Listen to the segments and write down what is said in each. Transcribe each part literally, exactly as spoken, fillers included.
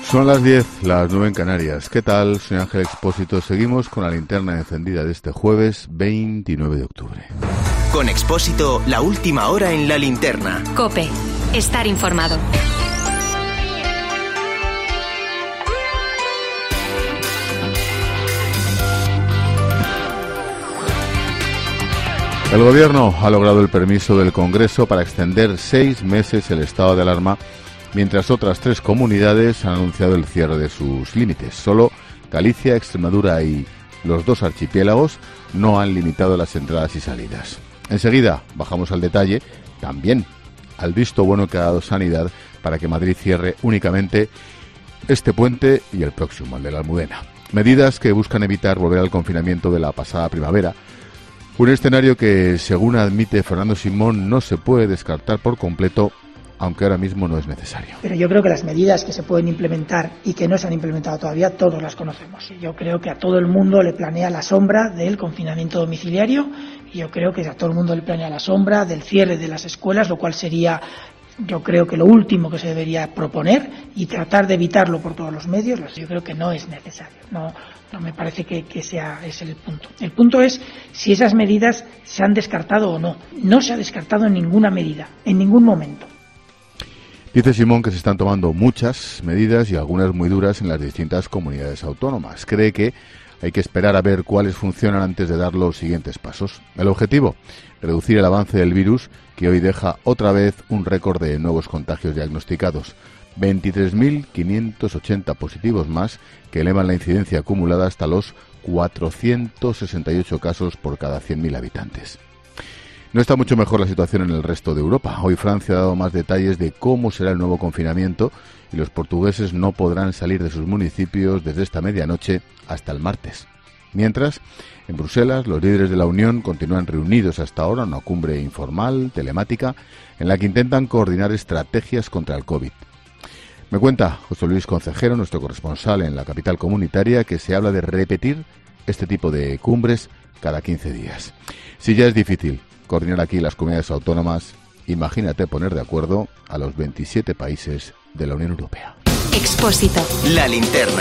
Son las diez, las nueve en Canarias. ¿Qué tal? Soy Ángel Expósito. Seguimos con la linterna encendida de este jueves veintinueve de octubre. Con Expósito, la última hora en la linterna. COPE. Estar informado. El Gobierno ha logrado el permiso del Congreso para extender seis meses el estado de alarma, mientras otras tres comunidades han anunciado el cierre de sus límites. Solo Galicia, Extremadura y los dos archipiélagos no han limitado las entradas y salidas. Enseguida bajamos al detalle, también al visto bueno que ha dado Sanidad para que Madrid cierre únicamente este puente y el próximo, el de la Almudena. Medidas que buscan evitar volver al confinamiento de la pasada primavera. Un escenario que, según admite Fernando Simón, no se puede descartar por completo, aunque ahora mismo no es necesario. Pero yo creo que las medidas que se pueden implementar y que no se han implementado todavía, todos las conocemos. Yo creo que a todo el mundo le planea la sombra del confinamiento domiciliario y yo creo que a todo el mundo le planea la sombra del cierre de las escuelas, lo cual sería, yo creo que lo último que se debería proponer y tratar de evitarlo por todos los medios. Yo creo que no es necesario, no, no me parece que, que sea ese el punto. El punto es si esas medidas se han descartado o no. No se ha descartado en ninguna medida, en ningún momento. Dice Simón que se están tomando muchas medidas y algunas muy duras en las distintas comunidades autónomas. Cree que hay que esperar a ver cuáles funcionan antes de dar los siguientes pasos. El objetivo, reducir el avance del virus, que hoy deja otra vez un récord de nuevos contagios diagnosticados. veintitrés mil quinientos ochenta positivos más, que elevan la incidencia acumulada hasta los cuatrocientos sesenta y ocho casos por cada cien mil habitantes. No está mucho mejor la situación en el resto de Europa. Hoy Francia ha dado más detalles de cómo será el nuevo confinamiento y los portugueses no podrán salir de sus municipios desde esta medianoche hasta el martes. Mientras, en Bruselas, los líderes de la Unión continúan reunidos hasta ahora en una cumbre informal, telemática, en la que intentan coordinar estrategias contra el COVID. Me cuenta José Luis Concejero, nuestro corresponsal en la capital comunitaria, que se habla de repetir este tipo de cumbres cada quince días. Si ya es difícil coordinar aquí las comunidades autónomas, imagínate poner de acuerdo a los veintisiete países de la Unión Europea. Expósito. La linterna.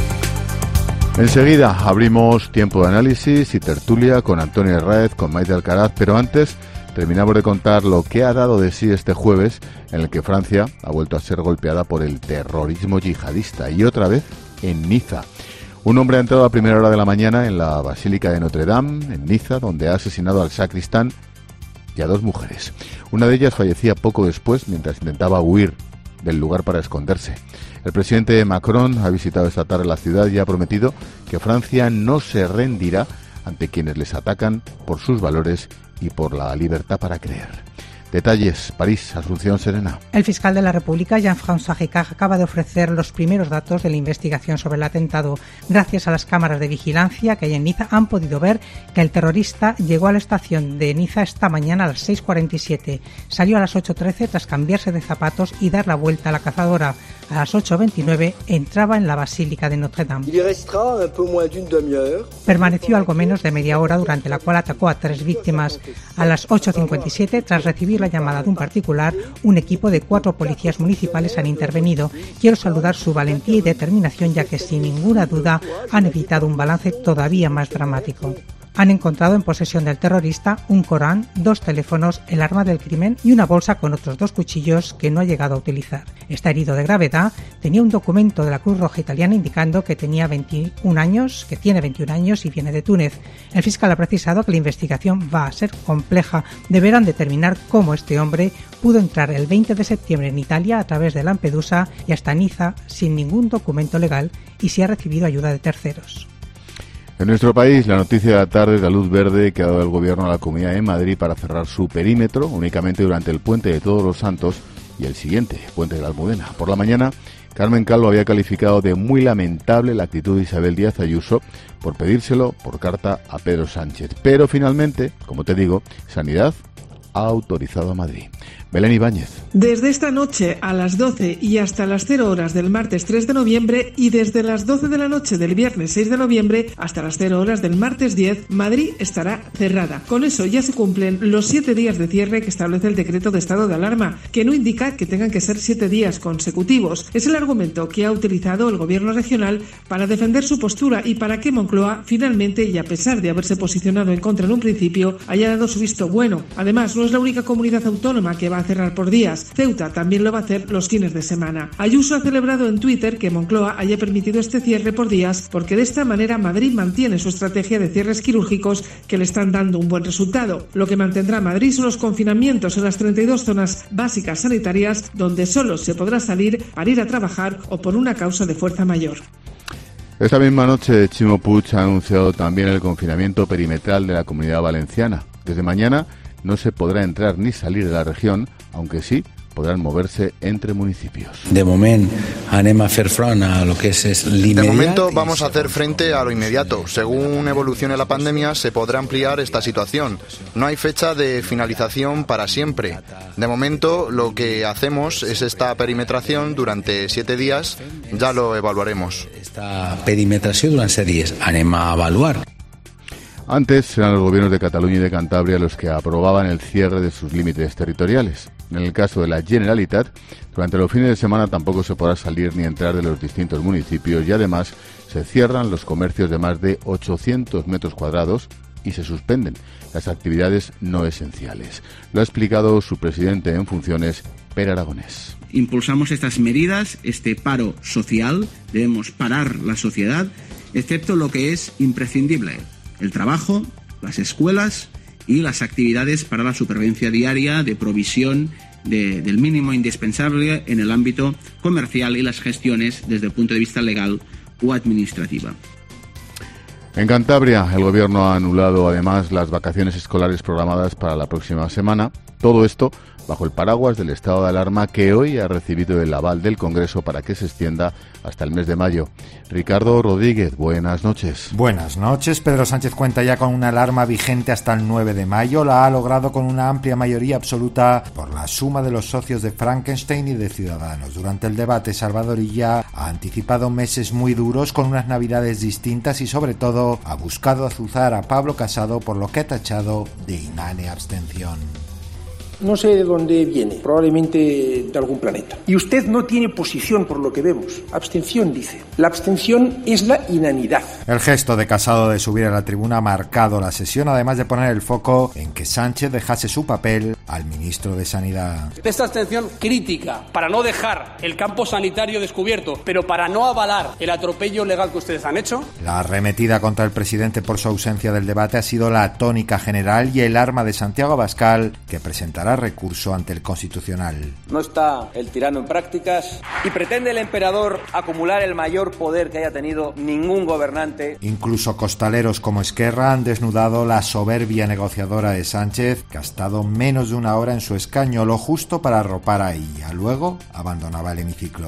Enseguida abrimos tiempo de análisis y tertulia con Antonio Herráez, con Maite Alcaraz, pero antes terminamos de contar lo que ha dado de sí este jueves, en el que Francia ha vuelto a ser golpeada por el terrorismo yihadista, y otra vez en Niza. Un hombre ha entrado a primera hora de la mañana en la Basílica de Notre Dame, en Niza, donde ha asesinado al sacristán y a dos mujeres. Una de ellas fallecía poco después mientras intentaba huir del lugar para esconderse. El presidente Macron ha visitado esta tarde la ciudad y ha prometido que Francia no se rendirá ante quienes les atacan por sus valores y por la libertad para creer. Detalles, París, Asunción Serena. El fiscal de la República, Jean-François Ricard, acaba de ofrecer los primeros datos de la investigación sobre el atentado. Gracias a las cámaras de vigilancia que hay en Niza, han podido ver que el terrorista llegó a la estación de Niza esta mañana a las seis cuarenta y siete. Salió a las ocho trece tras cambiarse de zapatos y dar la vuelta a la cazadora. A las ocho veintinueve entraba en la Basílica de Notre Dame. Permaneció algo menos de media hora, durante la cual atacó a tres víctimas. A las ocho cincuenta y siete, tras recibir la llamada de un particular, un equipo de cuatro policías municipales han intervenido. Quiero saludar su valentía y determinación, ya que sin ninguna duda han evitado un balance todavía más dramático. Han encontrado en posesión del terrorista un Corán, dos teléfonos, el arma del crimen y una bolsa con otros dos cuchillos que no ha llegado a utilizar. Está herido de gravedad, tenía un documento de la Cruz Roja Italiana indicando que tenía veintiún años, que tiene veintiún años y viene de Túnez. El fiscal ha precisado que la investigación va a ser compleja. Deberán determinar cómo este hombre pudo entrar el veinte de septiembre en Italia a través de Lampedusa y hasta Niza sin ningún documento legal y si ha recibido ayuda de terceros. En nuestro país, la noticia de la tarde es la luz verde que ha dado el Gobierno a la Comunidad de Madrid para cerrar su perímetro únicamente durante el Puente de Todos los Santos y el siguiente, Puente de la Almudena. Por la mañana, Carmen Calvo había calificado de muy lamentable la actitud de Isabel Díaz Ayuso por pedírselo por carta a Pedro Sánchez. Pero finalmente, como te digo, Sanidad ha autorizado a Madrid. Belén Ibáñez. Desde esta noche a las doce y hasta las cero horas del martes tres de noviembre y desde las doce de la noche del viernes seis de noviembre hasta las cero horas del martes diez, Madrid estará cerrada. Con eso ya se cumplen los siete días de cierre que establece el decreto de estado de alarma, que no indica que tengan que ser siete días consecutivos. Es el argumento que ha utilizado el gobierno regional para defender su postura y para que Moncloa finalmente, y a pesar de haberse posicionado en contra en un principio, haya dado su visto bueno. Además, no es la única comunidad autónoma que va a cerrar por días. Ceuta también lo va a hacer los fines de semana. Ayuso ha celebrado en Twitter que Moncloa haya permitido este cierre por días porque de esta manera Madrid mantiene su estrategia de cierres quirúrgicos que le están dando un buen resultado. Lo que mantendrá Madrid son los confinamientos en las treinta y dos zonas básicas sanitarias donde solo se podrá salir para ir a trabajar o por una causa de fuerza mayor. Esta misma noche Chimo Puig ha anunciado también el confinamiento perimetral de la Comunidad Valenciana. Desde mañana no se podrá entrar ni salir de la región, aunque sí podrán moverse entre municipios. De moment anem a fer front a lo que es, es l'inmediat. De momento vamos a hacer frente a lo inmediato. Según evolucione la pandemia se podrá ampliar esta situación. No hay fecha de finalización para siempre. De momento lo que hacemos es esta perimetración durante siete días. Ya lo evaluaremos. Esta perimetració durant set dies. Anem a avaluar. Antes eran los gobiernos de Cataluña y de Cantabria los que aprobaban el cierre de sus límites territoriales. En el caso de la Generalitat, durante los fines de semana tampoco se podrá salir ni entrar de los distintos municipios y además se cierran los comercios de más de ochocientos metros cuadrados y se suspenden las actividades no esenciales. Lo ha explicado su presidente en funciones, Pere Aragonés. Impulsamos estas medidas, este paro social, debemos parar la sociedad, excepto lo que es imprescindible. El trabajo, las escuelas y las actividades para la supervivencia diaria de provisión de, del mínimo indispensable en el ámbito comercial y las gestiones desde el punto de vista legal o administrativa. En Cantabria, el gobierno ha anulado además las vacaciones escolares programadas para la próxima semana. Todo esto bajo el paraguas del estado de alarma que hoy ha recibido el aval del Congreso para que se extienda hasta el mes de mayo. Ricardo Rodríguez, buenas noches. Buenas noches. Pedro Sánchez cuenta ya con una alarma vigente hasta el nueve de mayo. La ha logrado con una amplia mayoría absoluta por la suma de los socios de Frankenstein y de Ciudadanos. Durante el debate, Salvador Illa ha anticipado meses muy duros con unas navidades distintas y sobre todo ha buscado azuzar a Pablo Casado por lo que ha tachado de inane abstención. No sé de dónde viene, probablemente de algún planeta. Y usted no tiene posición por lo que vemos. Abstención, dice. La abstención es la inanidad. El gesto de Casado de subir a la tribuna ha marcado la sesión, además de poner el foco en que Sánchez dejase su papel al ministro de Sanidad. Esta abstención crítica, para no dejar el campo sanitario descubierto, pero para no avalar el atropello legal que ustedes han hecho. La arremetida contra el presidente por su ausencia del debate ha sido la tónica general y el arma de Santiago Abascal, que presentará recurso ante el Constitucional. No está el tirano en prácticas y pretende el emperador acumular el mayor poder que haya tenido ningún gobernante. Incluso costaleros como Esquerra han desnudado la soberbia negociadora de Sánchez, que ha estado menos de una hora en su escaño, lo justo para arropar a Illa. Luego abandonaba el hemiciclo.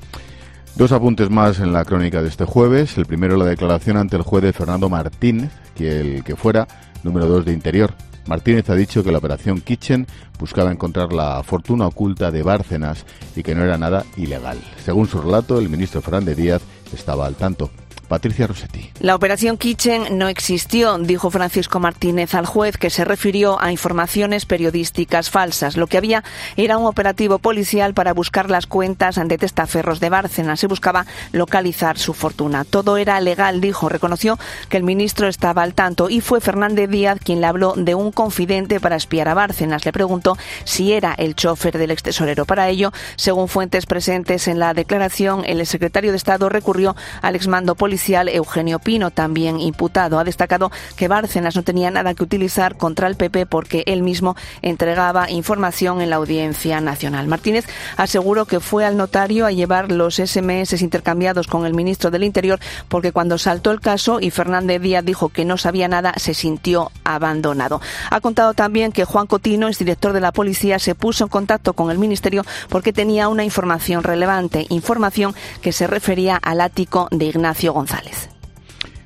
Dos apuntes más en la crónica de este jueves. El primero, la declaración ante el juez de Fernando Martínez, que el que fuera número dos de Interior. Martínez ha dicho que la operación Kitchen buscaba encontrar la fortuna oculta de Bárcenas y que no era nada ilegal. Según su relato, el ministro Fernández Díaz estaba al tanto. Patricia Rossetti. La operación Kitchen no existió, dijo Francisco Martínez al juez, que se refirió a informaciones periodísticas falsas. Lo que había era un operativo policial para buscar las cuentas de testaferros de Bárcenas. Se buscaba localizar su fortuna. Todo era legal, dijo. Reconoció que el ministro estaba al tanto y fue Fernández Díaz quien le habló de un confidente para espiar a Bárcenas. Le preguntó si era el chofer del extesorero. Para ello, según fuentes presentes en la declaración, el secretario de Estado recurrió al exmando policial Eugenio Pino, también imputado. Ha destacado que Bárcenas no tenía nada que utilizar contra el P P porque él mismo entregaba información en la Audiencia Nacional. Martínez aseguró que fue al notario a llevar los ese eme ese intercambiados con el ministro del Interior porque cuando saltó el caso y Fernández Díaz dijo que no sabía nada, se sintió abandonado. Ha contado también que Juan Cotino, exdirector de la policía, se puso en contacto con el ministerio porque tenía una información relevante, información que se refería al ático de Ignacio González.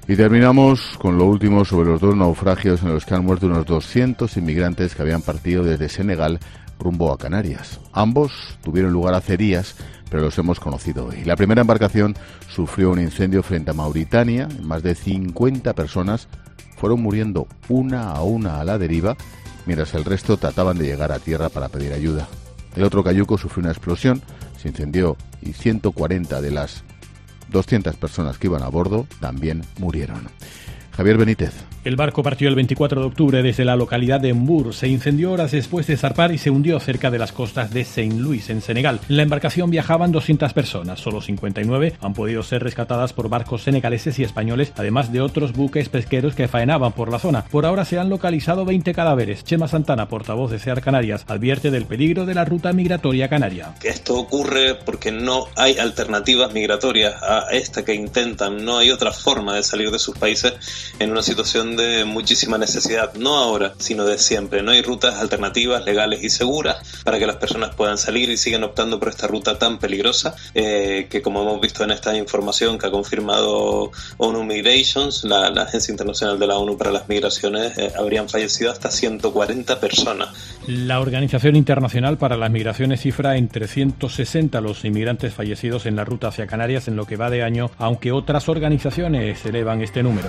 Y terminamos con lo último sobre los dos naufragios en los que han muerto unos doscientos inmigrantes que habían partido desde Senegal rumbo a Canarias. Ambos tuvieron lugar hace días, pero los hemos conocido hoy. La primera embarcación sufrió un incendio frente a Mauritania. Más de cincuenta personas fueron muriendo una a una a la deriva, mientras el resto trataban de llegar a tierra para pedir ayuda. El otro cayuco sufrió una explosión, se incendió y ciento cuarenta de las doscientas personas que iban a bordo también murieron. Javier Benítez. El barco partió el veinticuatro de octubre desde la localidad de Mbour. Se incendió horas después de zarpar y se hundió cerca de las costas de Saint-Louis, en Senegal. En la embarcación viajaban doscientas personas. Solo cincuenta y nueve han podido ser rescatadas por barcos senegaleses y españoles, además de otros buques pesqueros que faenaban por la zona. Por ahora se han localizado veinte cadáveres. Chema Santana, portavoz de SEAR Canarias, advierte del peligro de la ruta migratoria canaria. Esto ocurre porque no hay alternativas migratorias a esta que intentan. No hay otra forma de salir de sus países en una situación de muchísima necesidad, no ahora, sino de siempre. No hay rutas alternativas, legales y seguras para que las personas puedan salir y siguen optando por esta ruta tan peligrosa eh, que, como hemos visto en esta información que ha confirmado ONU Migrations, la, la Agencia Internacional de la ONU para las Migraciones, eh, habrían fallecido hasta ciento cuarenta personas. La Organización Internacional para las Migraciones cifra en trescientos sesenta los inmigrantes fallecidos en la ruta hacia Canarias en lo que va de año, aunque otras organizaciones elevan este número.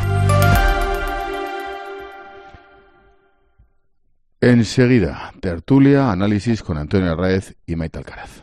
Enseguida, tertulia, análisis con Antonio Arraez y Maite Alcaraz.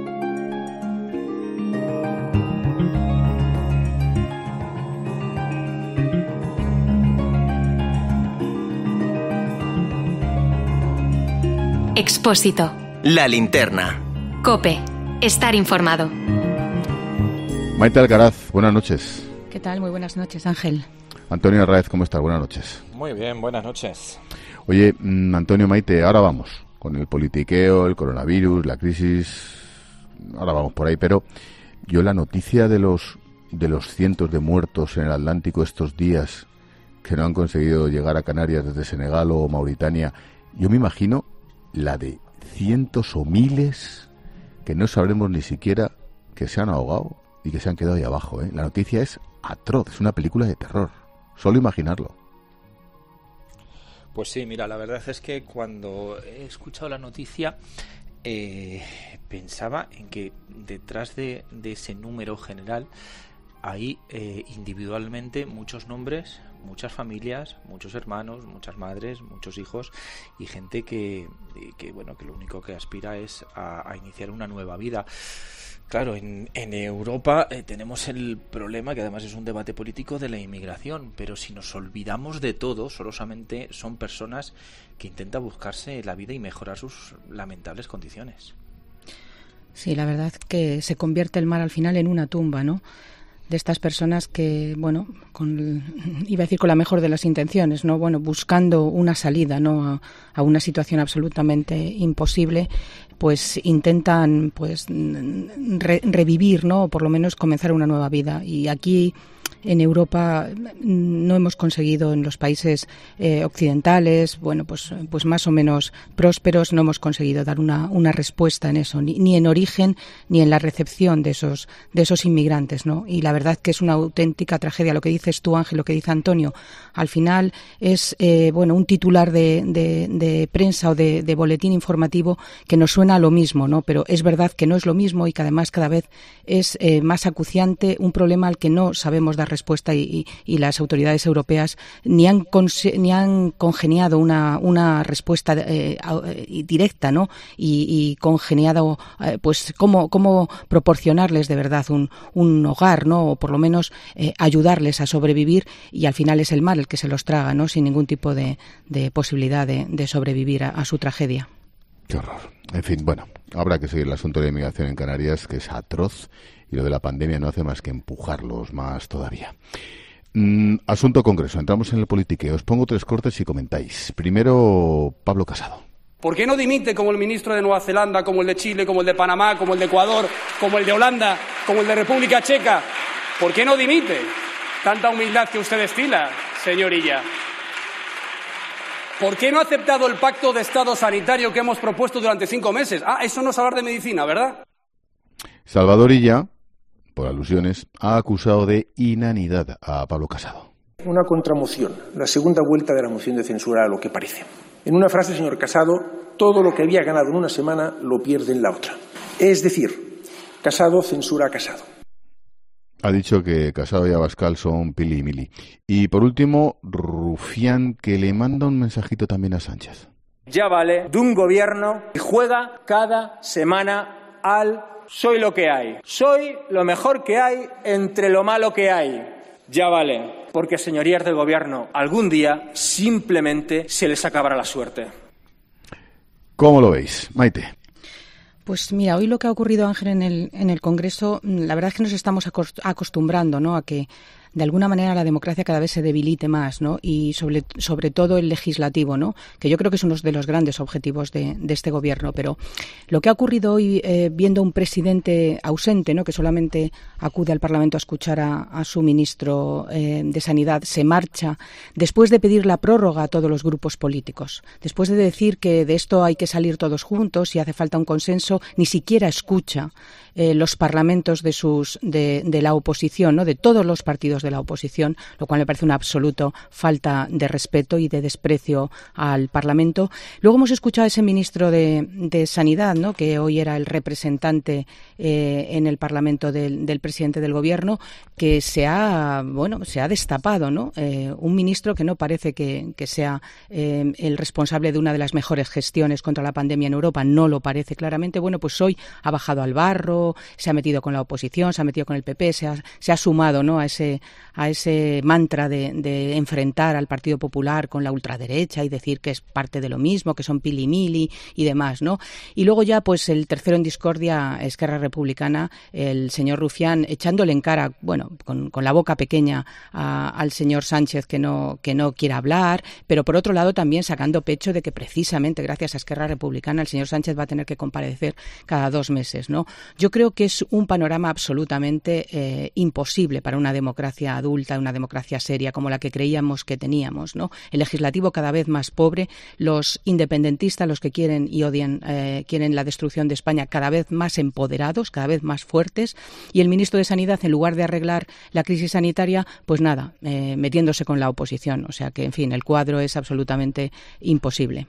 Expósito. La linterna. COPE. Estar informado. Maite Alcaraz, buenas noches. ¿Qué tal? Muy buenas noches, Ángel. Antonio Arraez, ¿cómo estás? Buenas noches. Muy bien, buenas noches. Oye, Antonio, Maite, ahora vamos con el politiqueo, el coronavirus, la crisis, ahora vamos por ahí, pero yo la noticia de los de los cientos de muertos en el Atlántico estos días que no han conseguido llegar a Canarias desde Senegal o Mauritania, yo me imagino la de cientos o miles que no sabremos ni siquiera que se han ahogado y que se han quedado ahí abajo, ¿eh? La noticia es atroz, es una película de terror, solo imaginarlo. Pues sí, mira, la verdad es que cuando he escuchado la noticia eh, pensaba en que detrás de, de ese número general hay eh, individualmente muchos nombres, muchas familias, muchos hermanos, muchas madres, muchos hijos y gente que, que bueno, que lo único que aspira es a, a iniciar una nueva vida. Claro, en, en Europa eh, tenemos el problema, que además es un debate político, de la inmigración, pero si nos olvidamos de todo, solamente son personas que intentan buscarse la vida y mejorar sus lamentables condiciones. Sí, la verdad que se convierte el mar al final en una tumba, ¿no? De estas personas que, bueno, con, iba a decir con la mejor de las intenciones, ¿no? Bueno, buscando una salida, ¿no? A, a una situación absolutamente imposible, pues intentan, pues, re, revivir, ¿no? O por lo menos comenzar una nueva vida. Y aquí en Europa no hemos conseguido, en los países eh, occidentales, bueno, pues, pues más o menos prósperos, no hemos conseguido dar una, una respuesta en eso, ni, ni en origen ni en la recepción de esos, de esos inmigrantes, ¿no? Y la verdad que es una auténtica tragedia. Lo que dices tú, Ángel, lo que dice Antonio, al final es, eh, bueno, un titular de, de, de prensa o de, de boletín informativo que nos suena a lo mismo, ¿no? Pero es verdad que no es lo mismo y que además cada vez es eh, más acuciante, un problema al que no sabemos dar respuesta y, y, y las autoridades europeas ni han conse- ni han congeniado una una respuesta eh, directa, ¿no? Y, y congeniado eh, pues cómo cómo proporcionarles de verdad un un hogar, ¿no? O por lo menos eh, ayudarles a sobrevivir, y al final es el mar el que se los traga, ¿no? Sin ningún tipo de, de posibilidad de, de sobrevivir a, a su tragedia. Qué horror. En fin, bueno, habrá que seguir el asunto de la inmigración en Canarias, que es atroz, y lo de la pandemia no hace más que empujarlos más todavía. Mm, asunto Congreso. Entramos en el politiqueo. Os pongo tres cortes y comentáis. Primero, Pablo Casado. ¿Por qué no dimite como el ministro de Nueva Zelanda, como el de Chile, como el de Panamá, como el de Ecuador, como el de Holanda, como el de República Checa? ¿Por qué no dimite? Tanta humildad que usted destila, señorilla. ¿Por qué no ha aceptado el pacto de Estado sanitario que hemos propuesto durante cinco meses? Ah, eso no es hablar de medicina, ¿verdad? Salvador Illa por alusiones, ha acusado de inanidad a Pablo Casado. Una contramoción, la segunda vuelta de la moción de censura a lo que parece. En una frase, señor Casado, todo lo que había ganado en una semana lo pierde en la otra. Es decir, Casado censura a Casado. Ha dicho que Casado y Abascal son pili y mili. Y por último, Rufián, que le manda un mensajito también a Sánchez. Ya vale de un gobierno que juega cada semana al soy lo que hay. Soy lo mejor que hay entre lo malo que hay. Ya vale, porque señorías del gobierno, algún día simplemente se les acabará la suerte. ¿Cómo lo veis, Maite? Pues mira, hoy lo que ha ocurrido, Ángel, en el, en el Congreso, la verdad es que nos estamos acostumbrando, ¿no?, a que de alguna manera la democracia cada vez se debilite más, ¿no? Y sobre, sobre todo el legislativo, ¿no? Que yo creo que es uno de los grandes objetivos de, de este gobierno. Pero lo que ha ocurrido hoy, eh, viendo un presidente ausente, ¿no?, que solamente acude al Parlamento a escuchar a, a su ministro eh, de Sanidad, se marcha después de pedir la prórroga a todos los grupos políticos, después de decir que de esto hay que salir todos juntos y hace falta un consenso, ni siquiera escucha eh, los parlamentos de sus de, de la oposición, ¿no?, de todos los partidos de la oposición, lo cual me parece una absoluta falta de respeto y de desprecio al Parlamento. Luego hemos escuchado a ese ministro de, de Sanidad, ¿no?, que hoy era el representante eh, en el Parlamento del, del presidente del Gobierno, que se ha, bueno, se ha destapado, ¿no? Eh, un ministro que no parece que, que sea eh, el responsable de una de las mejores gestiones contra la pandemia en Europa, no lo parece claramente. Bueno, pues hoy ha bajado al barro, se ha metido con la oposición, se ha metido con el P P, se ha, se ha sumado, ¿no?, a ese a ese mantra de, de enfrentar al Partido Popular con la ultraderecha y decir que es parte de lo mismo, que son pili-mili y demás, ¿no? Y luego ya, pues el tercero en discordia, Esquerra Republicana, el señor Rufián, echándole en cara, bueno, con, con la boca pequeña a, al señor Sánchez que no, que no quiere hablar, pero por otro lado también sacando pecho de que precisamente gracias a Esquerra Republicana el señor Sánchez va a tener que comparecer cada dos meses, ¿no? Yo creo que es un panorama absolutamente eh, imposible para una democracia adulta, una democracia seria como la que creíamos que teníamos, ¿no? El legislativo cada vez más pobre, los independentistas, los que quieren y odian, eh, quieren la destrucción de España, cada vez más empoderados, cada vez más fuertes, y el ministro de Sanidad, en lugar de arreglar la crisis sanitaria, pues nada, eh, metiéndose con la oposición. O sea que, en fin, el cuadro es absolutamente imposible.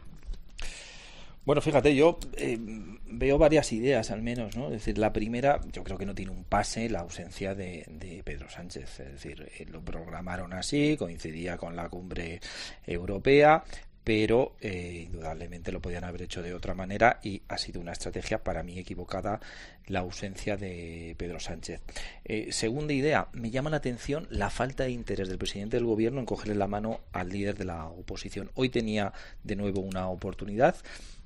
Bueno, fíjate, yo eh, veo varias ideas al menos, ¿no? Es decir, la primera, yo creo que no tiene un pase la ausencia de, de Pedro Sánchez. Es decir, eh, lo programaron así, coincidía con la cumbre europea, pero eh, indudablemente lo podían haber hecho de otra manera y ha sido una estrategia para mí equivocada la ausencia de Pedro Sánchez. Eh, segunda idea, me llama la atención la falta de interés del presidente del gobierno en cogerle la mano al líder de la oposición. Hoy tenía de nuevo una oportunidad.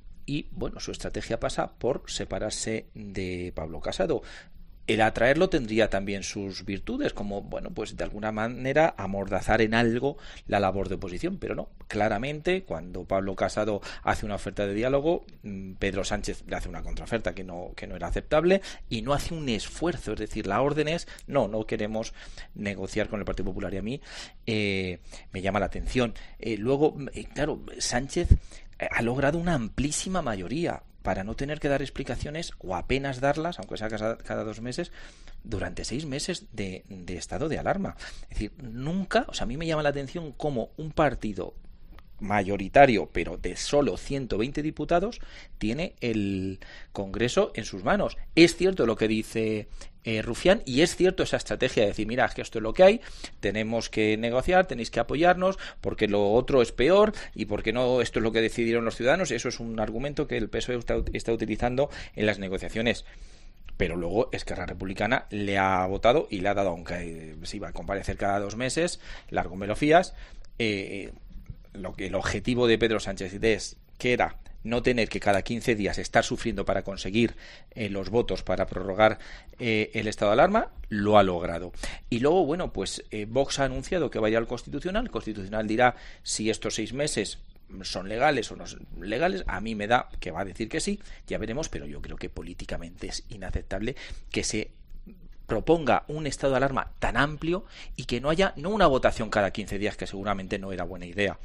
Y, bueno, su estrategia pasa por separarse de Pablo Casado. El atraerlo tendría también sus virtudes, como, bueno, pues de alguna manera amordazar en algo la labor de oposición, pero no. Claramente, cuando Pablo Casado hace una oferta de diálogo, Pedro Sánchez le hace una contraoferta que no, que no era aceptable y no hace un esfuerzo. Es decir, la orden es, no, no queremos negociar con el Partido Popular, y a mí eh, me llama la atención. Eh, luego, eh, claro, Sánchez ha logrado una amplísima mayoría para no tener que dar explicaciones o apenas darlas, aunque sea cada, cada dos meses, durante seis meses de, de estado de alarma. Es decir, nunca, o sea, a mí me llama la atención cómo un partido mayoritario, pero de solo ciento veinte diputados, tiene el Congreso en sus manos. Es cierto lo que dice eh, Rufián, y es cierto esa estrategia de decir, mira, es que esto es lo que hay, tenemos que negociar, tenéis que apoyarnos, porque lo otro es peor, y porque no, esto es lo que decidieron los ciudadanos. Eso es un argumento que el P S O E está, está utilizando en las negociaciones. Pero luego Esquerra Republicana le ha votado y le ha dado, aunque se iba a comparecer cada dos meses, largo me lo fías, eh, lo que el objetivo de Pedro Sánchez es, que era no tener que cada quince días estar sufriendo para conseguir eh, los votos para prorrogar eh, el estado de alarma, lo ha logrado. Y luego, bueno, pues eh, Vox ha anunciado que vaya al Constitucional. El Constitucional dirá si estos seis meses son legales o no son legales. A mí me da que va a decir que sí, ya veremos, pero yo creo que políticamente es inaceptable que se proponga un estado de alarma tan amplio y que no haya, no una votación cada quince días, que seguramente no era buena idea,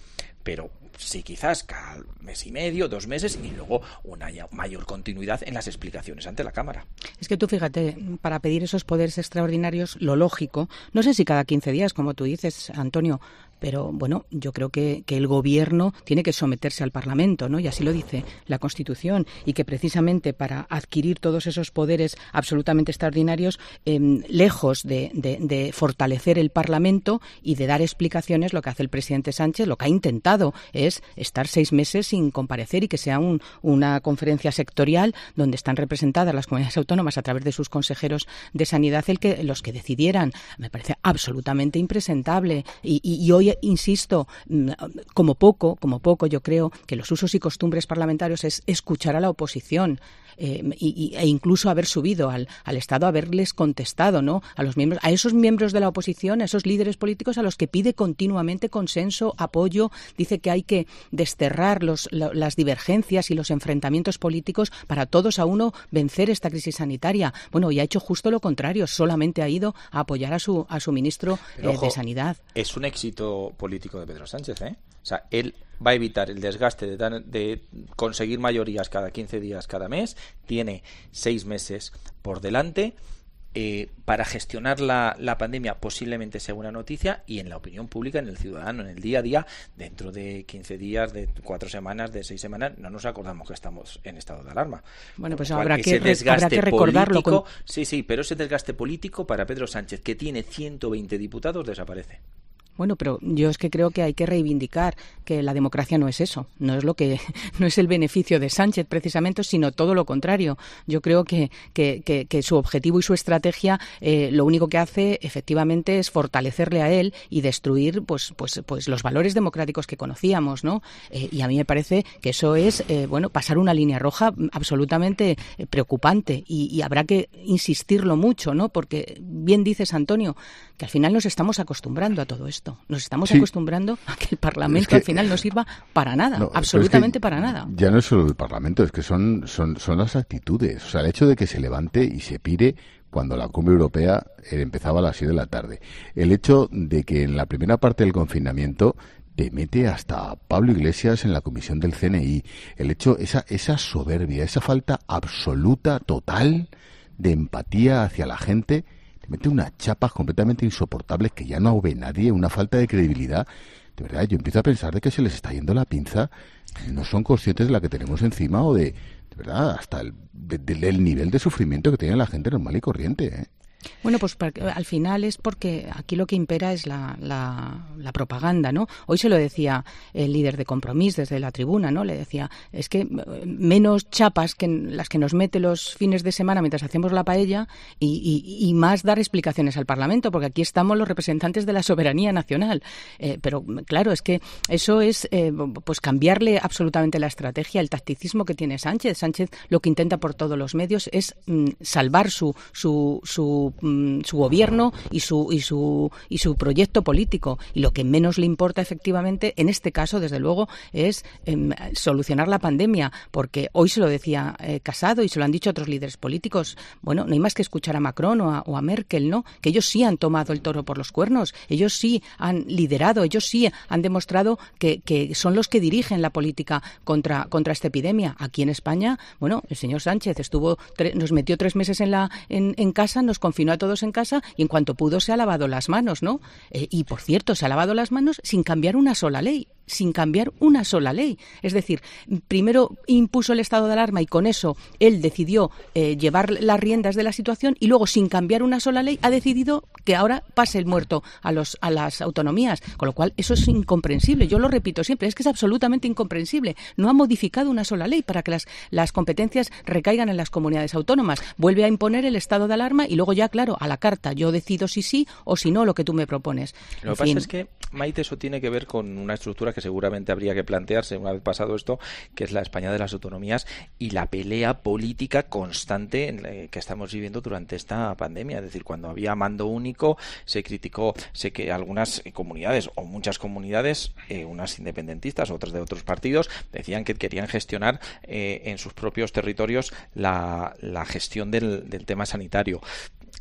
pero sí, quizás cada mes y medio, dos meses, y luego una mayor continuidad en las explicaciones ante la Cámara. Es que tú fíjate, para pedir esos poderes extraordinarios, lo lógico, no sé si cada quince días, como tú dices, Antonio, pero bueno, yo creo que, que el Gobierno tiene que someterse al Parlamento, ¿no? Y así lo dice la Constitución, y que precisamente para adquirir todos esos poderes absolutamente extraordinarios, eh, lejos de, de, de fortalecer el Parlamento y de dar explicaciones, lo que hace el presidente Sánchez, lo que ha intentado es estar seis meses sin comparecer y que sea un, una conferencia sectorial donde están representadas las comunidades autónomas a través de sus consejeros de Sanidad el que, los que decidieran. Me parece absolutamente impresentable y, y, y hoy insisto, como poco, como poco yo creo que los usos y costumbres parlamentarios es escuchar a la oposición. Eh, y, e incluso haber subido al, al Estado, haberles contestado, ¿no? A los miembros, a esos miembros de la oposición, a esos líderes políticos a los que pide continuamente consenso, apoyo, dice que hay que desterrar los, lo, las divergencias y los enfrentamientos políticos para todos a uno vencer esta crisis sanitaria. Bueno, y ha hecho justo lo contrario, solamente ha ido a apoyar a su, a su ministro Pero, eh, ojo, de Sanidad. Es un éxito político de Pedro Sánchez, ¿eh? O sea, él va a evitar el desgaste de, dan, de conseguir mayorías cada quince días, cada mes. Tiene seis meses por delante. Eh, para gestionar la, la pandemia posiblemente sea una noticia, y en la opinión pública, en el ciudadano, en el día a día, dentro de quince días, de cuatro semanas, de seis semanas, no nos acordamos que estamos en estado de alarma. Bueno, pues cual, habrá que, que, habrá que recordarlo. Político, con... Sí, sí, pero ese desgaste político para Pedro Sánchez, que tiene ciento veinte diputados, desaparece. Bueno, pero yo es que creo que hay que reivindicar que la democracia no es eso, no es lo que no es el beneficio de Sánchez precisamente, sino todo lo contrario. Yo creo que, que, que, que su objetivo y su estrategia eh, lo único que hace efectivamente es fortalecerle a él y destruir pues pues pues los valores democráticos que conocíamos, ¿no? Eh, y a mí me parece que eso es eh, bueno pasar una línea roja absolutamente eh, preocupante y, y habrá que insistirlo mucho, ¿no? Porque bien dices, Antonio, que al final nos estamos acostumbrando a todo esto. Nos estamos sí. acostumbrando a que el Parlamento es que, al final no sirva para nada, no, absolutamente es que para nada. Ya no es solo el Parlamento, es que son, son, son las actitudes. O sea, el hecho de que se levante y se pire cuando la cumbre europea empezaba a las siete de la tarde. El hecho de que en la primera parte del confinamiento te mete hasta Pablo Iglesias en la comisión del C N I. El hecho, esa, esa soberbia, esa falta absoluta, total, de empatía hacia la gente, te mete unas chapas completamente insoportables que ya no ve nadie, una falta de credibilidad. De verdad, yo empiezo a pensar de que se les está yendo la pinza, no son conscientes de la que tenemos encima o de, de verdad, hasta el de, de, del nivel de sufrimiento que tiene la gente normal y corriente, ¿eh? Bueno, pues al final es porque aquí lo que impera es la, la, la propaganda, ¿no? Hoy se lo decía el líder de Compromís desde la tribuna, ¿no? Le decía, es que menos chapas que las que nos mete los fines de semana mientras hacemos la paella y, y, y más dar explicaciones al Parlamento, porque aquí estamos los representantes de la soberanía nacional. Eh, pero claro, es que eso es eh, pues cambiarle absolutamente la estrategia, el tacticismo que tiene Sánchez. Sánchez lo que intenta por todos los medios es mm, salvar su, su, su su gobierno y su y su y su proyecto político, y lo que menos le importa efectivamente en este caso desde luego es eh, solucionar la pandemia, porque hoy se lo decía eh, Casado y se lo han dicho otros líderes políticos. Bueno, no hay más que escuchar a Macron o a, o a Merkel, ¿no? Que ellos sí han tomado el toro por los cuernos, ellos sí han liderado, ellos sí han demostrado que, que son los que dirigen la política contra contra esta epidemia. Aquí en España, bueno, el señor Sánchez estuvo tre- nos metió tres meses en la en, en casa, nos confinó a todos en casa y en cuanto pudo se ha lavado las manos, ¿no? Eh, y por cierto, se ha lavado las manos sin cambiar una sola ley. sin cambiar una sola ley. Es decir, primero impuso el estado de alarma y con eso él decidió eh, llevar las riendas de la situación y luego, sin cambiar una sola ley, ha decidido que ahora pase el muerto a, los, a las autonomías. Con lo cual, eso es incomprensible. Yo lo repito siempre, es que es absolutamente incomprensible. No ha modificado una sola ley para que las, las competencias recaigan en las comunidades autónomas. Vuelve a imponer el estado de alarma y luego ya, claro, a la carta. Yo decido si sí o si no lo que tú me propones. Lo que pasa es que, Maite, eso tiene que ver con una estructura que seguramente habría que plantearse una vez pasado esto, que es la España de las autonomías y la pelea política constante en la que estamos viviendo durante esta pandemia. Es decir, cuando había mando único se criticó, sé que algunas comunidades o muchas comunidades, eh, unas independentistas, otras de otros partidos, decían que querían gestionar eh, en sus propios territorios la, la gestión del, del tema sanitario.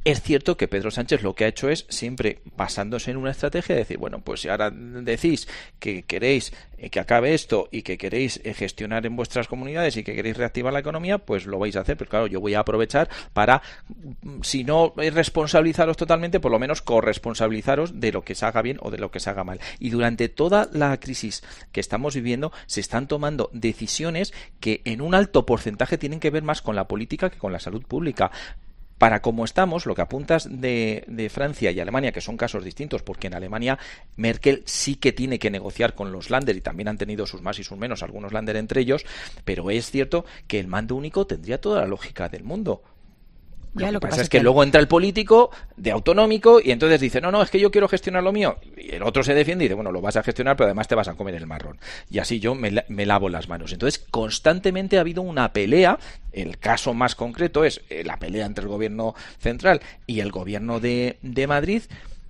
Es cierto que Pedro Sánchez lo que ha hecho es, siempre basándose en una estrategia, de decir, bueno, pues si ahora decís que queréis que acabe esto y que queréis gestionar en vuestras comunidades y que queréis reactivar la economía, pues lo vais a hacer. Pero claro, yo voy a aprovechar para, si no responsabilizaros totalmente, por lo menos corresponsabilizaros de lo que se haga bien o de lo que se haga mal. Y durante toda la crisis que estamos viviendo se están tomando decisiones que en un alto porcentaje tienen que ver más con la política que con la salud pública. Para como estamos, lo que apuntas de, de Francia y Alemania, que son casos distintos, porque en Alemania Merkel sí que tiene que negociar con los Länder y también han tenido sus más y sus menos, algunos Länder entre ellos, pero es cierto que el mando único tendría toda la lógica del mundo. Ya, lo que pasa es que luego entra el político de autonómico y entonces dice, no, no, es que yo quiero gestionar lo mío. Y el otro se defiende y dice, bueno, lo vas a gestionar, pero además te vas a comer el marrón. Y así yo me, me lavo las manos. Entonces, constantemente ha habido una pelea. El caso más concreto es la pelea entre el gobierno central y el gobierno de, de Madrid,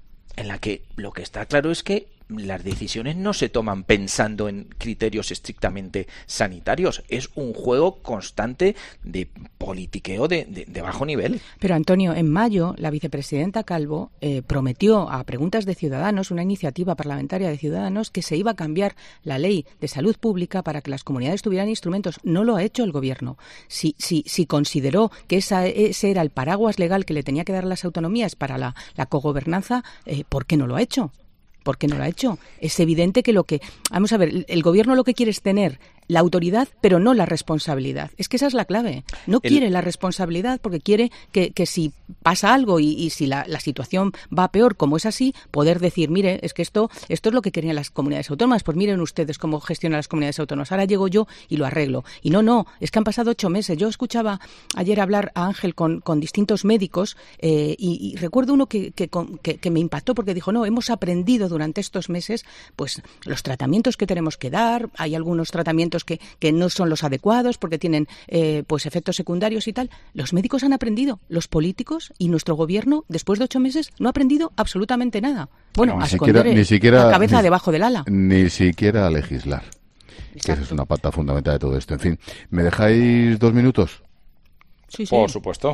en la que lo que está claro es que las decisiones no se toman pensando en criterios estrictamente sanitarios. Es un juego constante de politiqueo de, de, de bajo nivel. Pero, Antonio, en mayo la vicepresidenta Calvo eh, prometió a preguntas de Ciudadanos, una iniciativa parlamentaria de Ciudadanos, que se iba a cambiar la ley de salud pública para que las comunidades tuvieran instrumentos. No lo ha hecho el gobierno. Si, si, si consideró que esa, ese era el paraguas legal que le tenía que dar a las autonomías para la, la cogobernanza, eh, ¿por qué no lo ha hecho? ¿Por qué no lo ha hecho? Es evidente que lo que... Vamos a ver, el gobierno lo que quiere es tener la autoridad, pero no la responsabilidad. Es que esa es la clave. No el... quiere la responsabilidad porque quiere que, que si pasa algo y, y si la, la situación va peor, como es así, poder decir, mire, es que esto, esto es lo que querían las comunidades autónomas. Pues miren ustedes cómo gestionan las comunidades autónomas. Ahora llego yo y lo arreglo. Y no, no, es que han pasado ocho meses. Yo escuchaba ayer hablar a Ángel con, con distintos médicos eh, y, y recuerdo uno que, que, que, que me impactó porque dijo, no, hemos aprendido durante estos meses pues los tratamientos que tenemos que dar. Hay algunos tratamientos Que, que no son los adecuados porque tienen eh, pues efectos secundarios y tal. Los médicos han aprendido, los políticos y nuestro gobierno después de ocho meses no ha aprendido absolutamente nada. Bueno, no, a siquiera, esconder ni siquiera, la cabeza ni, debajo del ala. Ni siquiera a legislar. Exacto. Que esa es una pata fundamental de todo esto. En fin, ¿me dejáis dos minutos? Sí, sí. Por supuesto.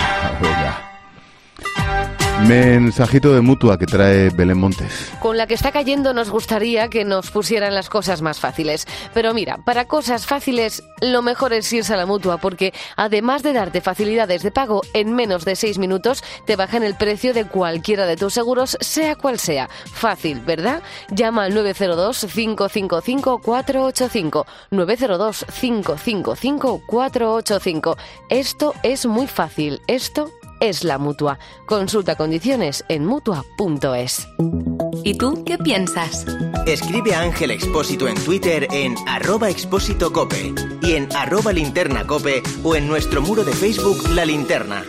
Venga. Mensajito de Mutua que trae Belén Montes. Con la que está cayendo nos gustaría que nos pusieran las cosas más fáciles. Pero mira, para cosas fáciles lo mejor es irse a la Mutua porque además de darte facilidades de pago en menos de seis minutos te bajan el precio de cualquiera de tus seguros, sea cual sea. Fácil, ¿verdad? Llama al nueve cero dos, cinco cinco cinco, cuatro ocho cinco. nueve cero dos, cinco cinco cinco, cuatro ocho cinco. Esto es muy fácil. Esto es la Mutua. Consulta condiciones en mutua punto es. ¿Y tú qué piensas? Escribe a Ángel Expósito en Twitter en arroba expósito cope y en arroba linterna cope o en nuestro muro de Facebook La Linterna.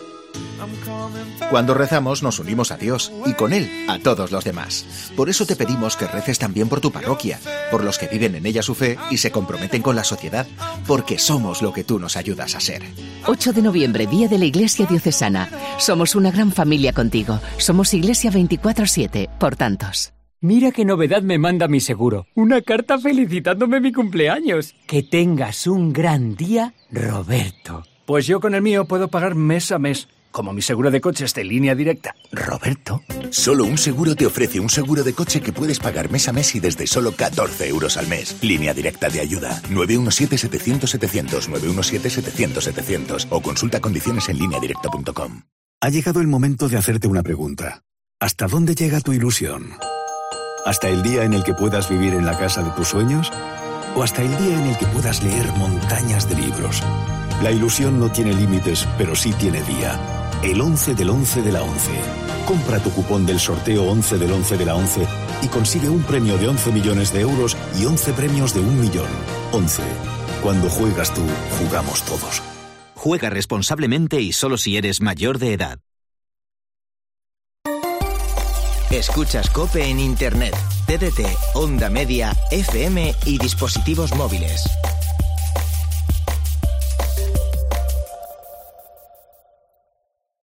Cuando rezamos nos unimos a Dios y con Él a todos los demás. Por eso te pedimos que reces también por tu parroquia, por los que viven en ella su fe y se comprometen con la sociedad, porque somos lo que tú nos ayudas a ser. ocho de noviembre, Día de la Iglesia Diocesana. Somos una gran familia contigo. Somos Iglesia veinticuatro siete, por tantos. Mira qué novedad me manda mi seguro. Una carta felicitándome mi cumpleaños. Que tengas un gran día, Roberto. Pues yo con el mío puedo pagar mes a mes. Como mi seguro de coche es de Línea Directa. Roberto. Solo un seguro te ofrece un seguro de coche que puedes pagar mes a mes y desde solo catorce euros al mes. Línea Directa de Ayuda. nueve uno siete, setecientos, setecientos. nueve uno siete, setecientos, setecientos. O consulta condiciones en línea directa punto com. Ha llegado el momento de hacerte una pregunta. ¿Hasta dónde llega tu ilusión? ¿Hasta el día en el que puedas vivir en la casa de tus sueños? ¿O hasta el día en el que puedas leer montañas de libros? La ilusión no tiene límites, pero sí tiene día. El once del once de la once. Compra tu cupón del sorteo once del once de la once y consigue un premio de once millones de euros y once premios de un millón. once. Cuando juegas tú, jugamos todos. Juega responsablemente y solo si eres mayor de edad. Escuchas COPE en Internet, T D T, Onda Media, F M y dispositivos móviles.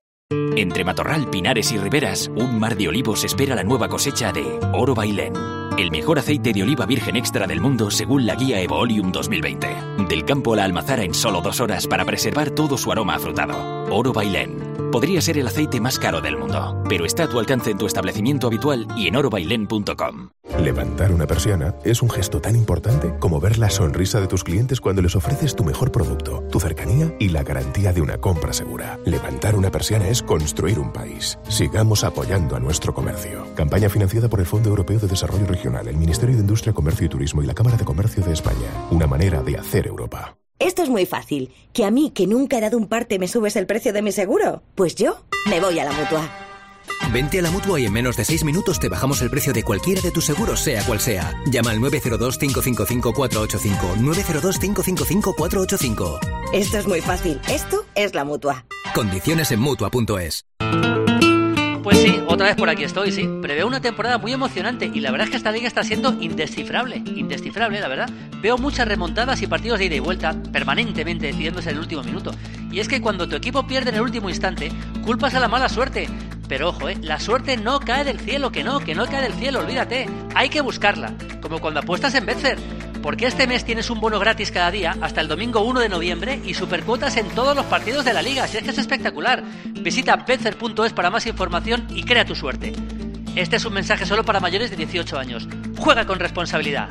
Entre Matorral, Pinares y Riberas, un mar de olivos espera la nueva cosecha de Oro Bailén. El mejor aceite de oliva virgen extra del mundo según la guía Evoolium dos mil veinte. Del campo a la almazara en solo dos horas para preservar todo su aroma afrutado. Oro Bailén. Podría ser el aceite más caro del mundo, pero está a tu alcance en tu establecimiento habitual y en oro bailén punto com. Levantar una persiana es un gesto tan importante como ver la sonrisa de tus clientes cuando les ofreces tu mejor producto, tu cercanía y la garantía de una compra segura. Levantar una persiana es construir un país. Sigamos apoyando a nuestro comercio. Campaña financiada por el Fondo Europeo de Desarrollo Regional, el Ministerio de Industria, Comercio y Turismo y la Cámara de Comercio de España. Una manera de hacer Europa. Esto es muy fácil. ¿Que a mí, que nunca he dado un parte, me subes el precio de mi seguro? Pues yo me voy a la Mutua. Vente a la Mutua y en menos de seis minutos te bajamos el precio de cualquiera de tus seguros, sea cual sea. Llama al nueve cero dos, cinco cinco cinco, cuatro ocho cinco. nueve cero dos, cinco cinco cinco, cuatro ocho cinco. Esto es muy fácil. Esto es la Mutua. Condiciones en Mutua punto es. Pues sí, otra vez por aquí estoy, sí. Preveo una temporada muy emocionante y la verdad es que esta liga está siendo indescifrable, indescifrable, la verdad. Veo muchas remontadas y partidos de ida y vuelta, permanentemente decidiéndose en el último minuto. Y es que cuando tu equipo pierde en el último instante, culpas a la mala suerte. Pero ojo, eh, la suerte no cae del cielo, que no, que no cae del cielo, olvídate. Hay que buscarla, como cuando apuestas en Betfair. Porque este mes tienes un bono gratis cada día hasta el domingo uno de noviembre y supercuotas en todos los partidos de la liga. Si es que es espectacular. Visita betfair punto es para más información y crea tu suerte. Este es un mensaje solo para mayores de dieciocho años. Juega con responsabilidad.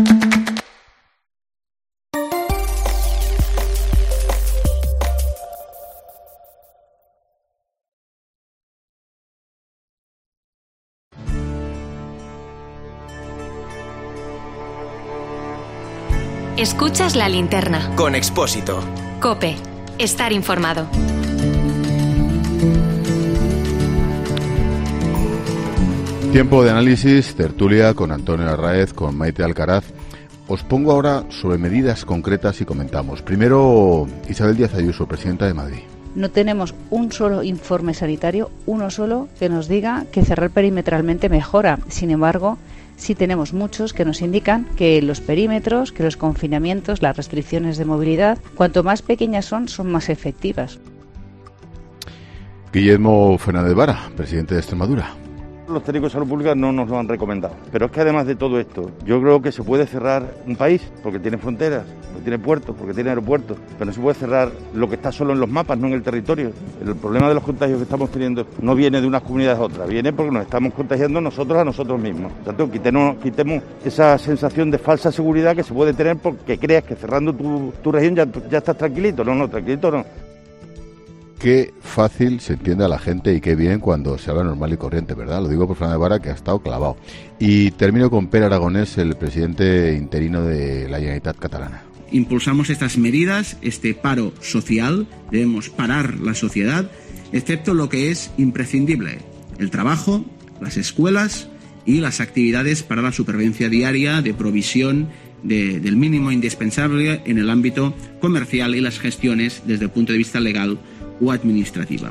Escuchas La Linterna. Con Expósito. COPE. Estar informado. Tiempo de análisis, tertulia con Antonio Arraez, con Maite Alcaraz. Os pongo ahora sobre medidas concretas y comentamos. Primero, Isabel Díaz Ayuso, presidenta de Madrid. No tenemos un solo informe sanitario, uno solo, que nos diga que cerrar perimetralmente mejora. Sin embargo, sí tenemos muchos que nos indican que los perímetros, que los confinamientos, las restricciones de movilidad, cuanto más pequeñas son, son más efectivas. Guillermo Fernández Vara, presidente de Extremadura. Los técnicos de salud pública no nos lo han recomendado. Pero es que además de todo esto, yo creo que se puede cerrar un país porque tiene fronteras, porque tiene puertos, porque tiene aeropuertos, pero no se puede cerrar lo que está solo en los mapas, no en el territorio. El problema de los contagios que estamos teniendo no viene de unas comunidades a otras, viene porque nos estamos contagiando nosotros a nosotros mismos. Por tanto, quitemos, quitemos esa sensación de falsa seguridad que se puede tener porque creas que cerrando tu, tu región ya, ya estás tranquilito. No, no, tranquilito no. Qué fácil se entiende a la gente y qué bien cuando se habla normal y corriente, ¿verdad? Lo digo por Fernández Vara, que ha estado clavado. Y termino con Pere Aragonés, el presidente interino de la Generalitat Catalana. Impulsamos estas medidas, este paro social, debemos parar la sociedad, excepto lo que es imprescindible, el trabajo, las escuelas y las actividades para la supervivencia diaria de provisión de, del mínimo indispensable en el ámbito comercial y las gestiones desde el punto de vista legal o administrativa.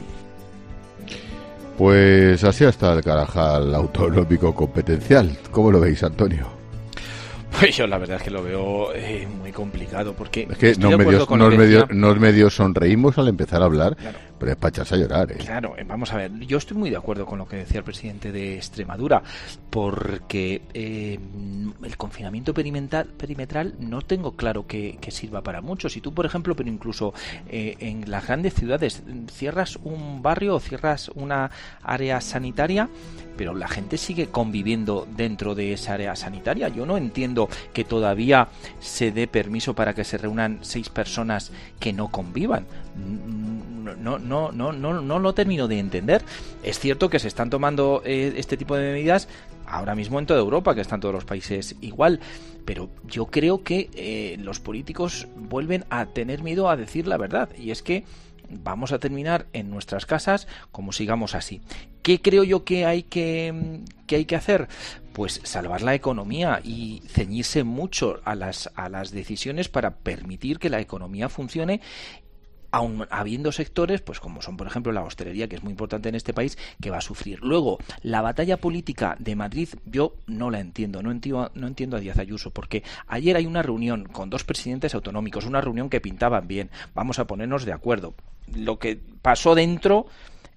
Pues así está el Carajal autonómico competencial. ¿Cómo lo veis, Antonio? Pues yo la verdad es que lo veo eh, muy complicado porque es que nos medios, nos, medio, nos medios sonreímos al empezar a hablar, claro, pero es para echarse a llorar, ¿eh? Claro, vamos a ver, yo estoy muy de acuerdo con lo que decía el presidente de Extremadura, porque eh, el confinamiento perimetral, perimetral no tengo claro que, que sirva para mucho. Si tú, por ejemplo, pero incluso eh, en las grandes ciudades cierras un barrio o cierras una área sanitaria, pero la gente sigue conviviendo dentro de esa área sanitaria. Yo no entiendo que todavía se dé permiso para que se reúnan seis personas que no convivan. No, no, no, no, no lo termino de entender. Es cierto que se están tomando eh, este tipo de medidas ahora mismo en toda Europa, que están todos los países igual, pero yo creo que eh, los políticos vuelven a tener miedo a decir la verdad, y es que vamos a terminar en nuestras casas como sigamos así. ¿Qué creo yo que hay que, que hay que hacer? Pues salvar la economía y ceñirse mucho a las, a las decisiones para permitir que la economía funcione, aun habiendo sectores, pues como son por ejemplo la hostelería, que es muy importante en este país, que va a sufrir. Luego, la batalla política de Madrid, yo no la entiendo, no entiendo, no entiendo a Díaz Ayuso, porque ayer hay una reunión con dos presidentes autonómicos, una reunión que pintaban bien, vamos a ponernos de acuerdo. Lo que pasó dentro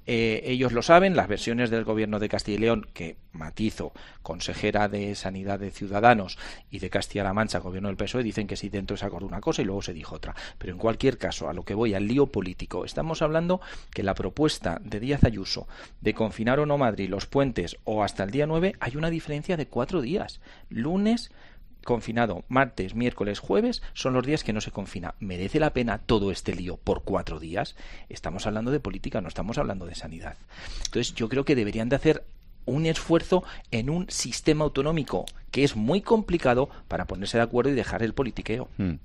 Eh, ellos lo saben, las versiones del gobierno de Castilla y León, que matizo, consejera de Sanidad de Ciudadanos, y de Castilla-La Mancha, gobierno del P S O E, dicen que sí, dentro se acordó una cosa y luego se dijo otra. Pero en cualquier caso, a lo que voy, al lío político, estamos hablando que la propuesta de Díaz Ayuso de confinar o no Madrid, los puentes o hasta el día nueve, hay una diferencia de cuatro días. Lunes confinado, martes, miércoles, jueves son los días que no se confina. ¿Merece la pena todo este lío por cuatro días? Estamos hablando de política, no estamos hablando de sanidad. Entonces yo creo que deberían de hacer un esfuerzo en un sistema autonómico que es muy complicado para ponerse de acuerdo y dejar el politiqueo. Hmm.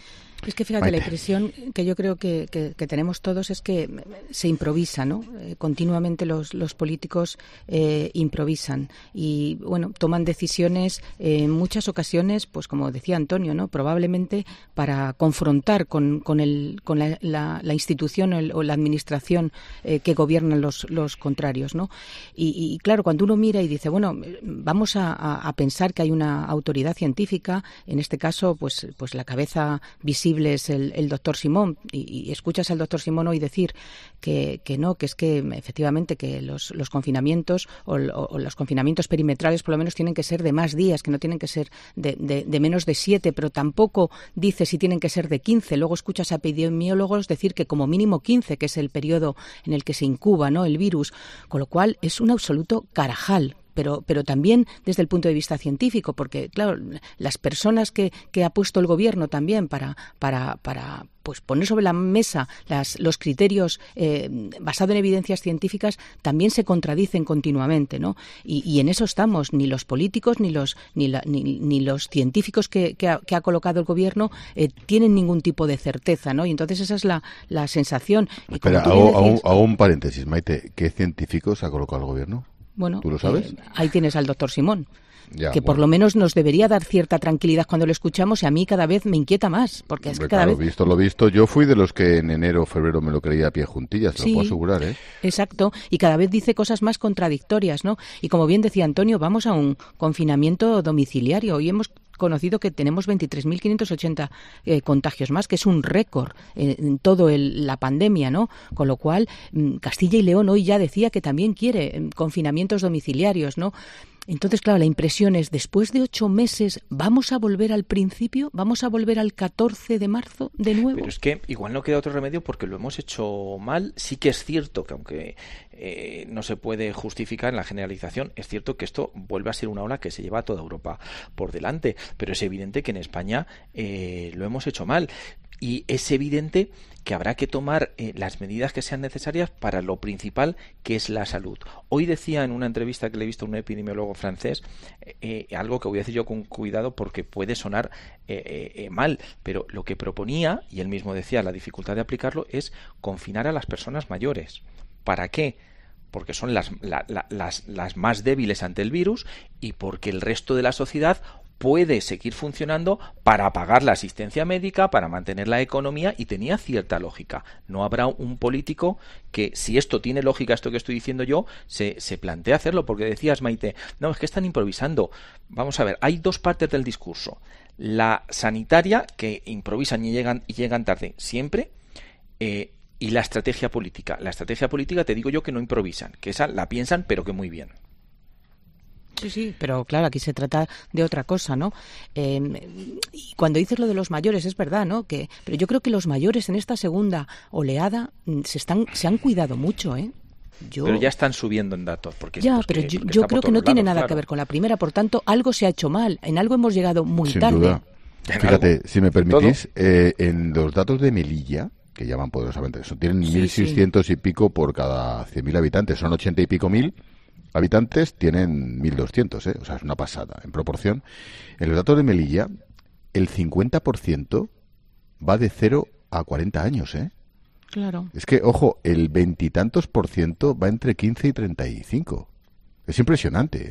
Es que fíjate, la impresión que yo creo que, que, que tenemos todos es que se improvisa, ¿no? Eh, continuamente los, los políticos eh, improvisan y, bueno, toman decisiones eh, en muchas ocasiones, pues como decía Antonio, ¿no? Probablemente para confrontar con, con, el, con la, la, la institución o, el, o la administración eh, que gobiernan los, los contrarios, ¿no? Y, y, claro, cuando uno mira y dice, bueno, vamos a, a, a pensar que hay una autoridad científica, en este caso, pues, pues la cabeza visible es el, el doctor Simón, y, y escuchas al doctor Simón hoy decir que, que no, que es que efectivamente que los, los confinamientos o, o, o los confinamientos perimetrales por lo menos tienen que ser de más días, que no tienen que ser de, de, de menos de siete, pero tampoco dice si tienen que ser de quince. Luego escuchas a epidemiólogos decir que como mínimo quince, que es el periodo en el que se incuba, ¿no?, el virus, con lo cual es un absoluto carajal. Pero, pero también desde el punto de vista científico, porque, claro, las personas que, que ha puesto el gobierno también para, para, para pues poner sobre la mesa las, los criterios eh, basados en evidencias científicas también se contradicen continuamente, ¿no? Y, y en eso estamos. Ni los políticos ni los ni, la, ni, ni los científicos que, que, ha, que ha colocado el gobierno eh, tienen ningún tipo de certeza, ¿no? Y entonces esa es la, la sensación. Y Espera, hago, decías, hago, un, hago un paréntesis, Maite. ¿Qué científicos ha colocado el gobierno? Bueno, ¿tú lo sabes? Eh, ahí tienes al doctor Simón. Ya, que por bueno. lo menos nos debería dar cierta tranquilidad cuando lo escuchamos, y a mí cada vez me inquieta más, porque es Hombre, que cada claro, vez... visto lo visto, yo fui de los que en enero o febrero me lo creía a pie juntillas, te Sí, lo puedo asegurar, ¿eh? Exacto, y cada vez dice cosas más contradictorias, ¿no? Y como bien decía Antonio, vamos a un confinamiento domiciliario. Hoy hemos conocido que tenemos veintitrés mil quinientos ochenta eh, contagios más, que es un récord eh, en toda la pandemia, ¿no? Con lo cual, Castilla y León hoy ya decía que también quiere eh, confinamientos domiciliarios, ¿no? Entonces, claro, la impresión es, después de ocho meses, ¿vamos a volver al principio? ¿Vamos a volver al catorce de marzo de nuevo? Pero es que igual no queda otro remedio porque lo hemos hecho mal. Sí que es cierto que aunque eh, no se puede justificar en la generalización, es cierto que esto vuelve a ser una ola que se lleva a toda Europa por delante. Pero es evidente que en España eh, lo hemos hecho mal. Y es evidente que habrá que tomar eh, las medidas que sean necesarias para lo principal, que es la salud. Hoy decía en una entrevista que le he visto a un epidemiólogo francés, eh, eh, algo que voy a decir yo con cuidado porque puede sonar eh, eh, mal, pero lo que proponía, y él mismo decía la dificultad de aplicarlo, es confinar a las personas mayores. ¿Para qué? Porque son las, la, la, las, las más débiles ante el virus y porque el resto de la sociedad puede seguir funcionando para pagar la asistencia médica, para mantener la economía, y tenía cierta lógica. No habrá un político que, si esto tiene lógica, esto que estoy diciendo yo, se, se plantea hacerlo, porque decías, Maite, no, es que están improvisando. Vamos a ver, hay dos partes del discurso. La sanitaria, que improvisan y llegan, y llegan tarde siempre, eh, y la estrategia política. La estrategia política, te digo yo que no improvisan, que esa la piensan, pero que muy bien. Sí, sí, pero claro, aquí se trata de otra cosa, ¿no? Eh, y cuando dices lo de los mayores, es verdad, ¿no? Que, pero yo creo que los mayores en esta segunda oleada se están se han cuidado mucho, ¿eh? Yo... Pero ya están subiendo en datos. Porque, ya, pues, pero que, yo, está yo creo por que no todos tiene lados, nada claro. que ver con la primera, por tanto, algo se ha hecho mal, en algo hemos llegado muy Sin tarde. duda. Fíjate, si me permitís, eh, en los datos de Melilla, que llaman poderosamente, eso, tienen Sí, mil seiscientos sí. y pico por cada cien mil habitantes, son ochenta y pico mil habitantes, tienen mil doscientos, ¿eh? O sea, es una pasada. En proporción, en los datos de Melilla, el cincuenta por ciento va de cero a cuarenta años, ¿eh? Claro. Es que, ojo, el veintitantos por ciento va entre quince y treinta y cinco. Es impresionante, ¿eh?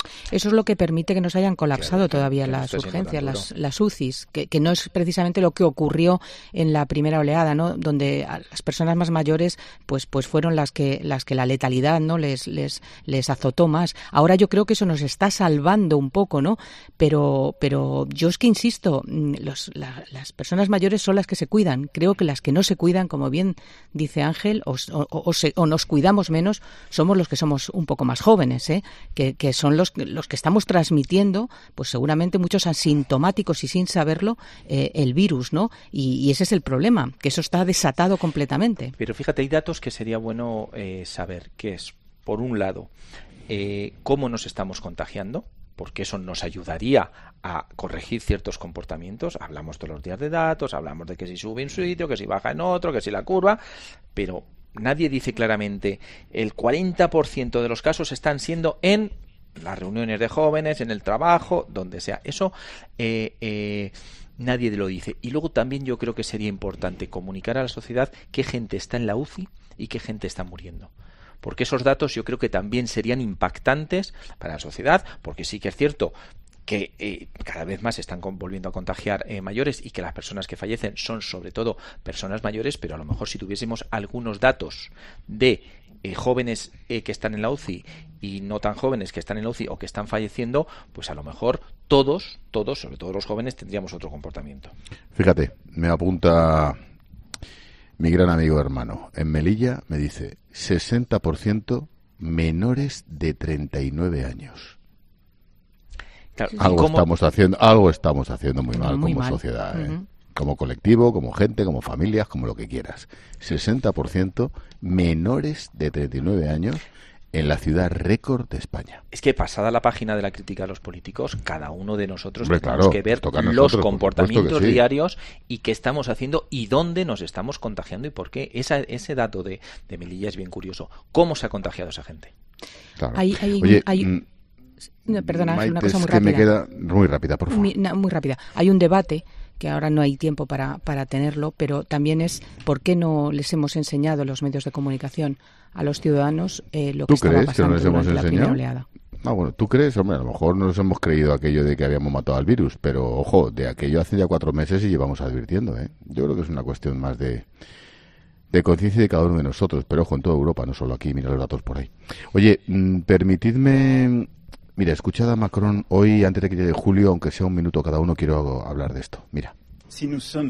Eso es lo que permite que no se hayan colapsado claro, todavía que no las esté siendo urgencias, tan las, duro. las U C Is, que, que no es precisamente lo que ocurrió en la primera oleada, ¿no? Donde a las personas más mayores, pues, pues fueron las que, las que la letalidad, ¿no? Les, les, les azotó más. Ahora yo creo que eso nos está salvando un poco, ¿no? Pero, pero yo es que insisto, los, la, las personas mayores son las que se cuidan. Creo que las que no se cuidan, como bien dice Ángel, o, o, o, se, o nos cuidamos menos, somos los que somos un poco más jóvenes, ¿eh? Que, que son los los que estamos transmitiendo, pues seguramente muchos asintomáticos y sin saberlo, eh, el virus, ¿no? Y, y ese es el problema, que eso está desatado completamente. Pero fíjate, hay datos que sería bueno eh, saber, que es, por un lado, eh, cómo nos estamos contagiando, porque eso nos ayudaría a corregir ciertos comportamientos. Hablamos todos los días de datos, hablamos de que si sube en un sitio, que si baja en otro, que si la curva, pero nadie dice claramente el cuarenta por ciento de los casos están siendo en las reuniones de jóvenes, en el trabajo, donde sea. Eso eh, eh, nadie lo dice. Y luego también yo creo que sería importante comunicar a la sociedad qué gente está en la U C I y qué gente está muriendo. Porque esos datos yo creo que también serían impactantes para la sociedad, porque sí que es cierto que eh, cada vez más se están volviendo a contagiar eh, mayores y que las personas que fallecen son sobre todo personas mayores, pero a lo mejor si tuviésemos algunos datos de eh, jóvenes eh, que están en la U C I y no tan jóvenes que están en la U C I o que están falleciendo, pues a lo mejor todos, todos, sobre todo los jóvenes, tendríamos otro comportamiento. Fíjate, me apunta mi gran amigo hermano. En Melilla me dice sesenta por ciento menores de treinta y nueve años. Claro, algo ¿cómo? estamos haciendo, algo estamos haciendo muy mal muy como mal. sociedad, ¿eh? Uh-huh. Como colectivo, como gente, como familias, como lo que quieras. sesenta por ciento menores de treinta y nueve años en la ciudad récord de España. Es que pasada la página de la crítica a los políticos, cada uno de nosotros Hombre, tenemos claro, que ver nosotros, los comportamientos sí. diarios y qué estamos haciendo y dónde nos estamos contagiando y por qué. Esa, ese dato de, de Melilla es bien curioso. ¿Cómo se ha contagiado esa gente? Claro. Hay, hay, Oye, hay... Mm, No, perdona, Maite, una cosa muy es que rápida. me queda muy rápida, por favor. Muy, no, muy rápida. Hay un debate que ahora no hay tiempo para, para tenerlo, pero también es por qué no les hemos enseñado los medios de comunicación a los ciudadanos eh, lo que estaba pasando que no les hemos durante la primera enseñado? oleada. Ah, bueno, ¿tú crees? Hombre, a lo mejor no nos hemos creído aquello de que habíamos matado al virus, pero ojo, de aquello hace ya cuatro meses y llevamos advirtiendo, ¿eh? Yo creo que es una cuestión más de... de conciencia de cada uno de nosotros, pero ojo, en toda Europa, no solo aquí, mira los datos por ahí. Oye, mmm, permitidme... Mira, escuchad a Macron hoy, antes de que llegue julio, aunque sea un minuto cada uno, quiero hablar de esto. Mira. Si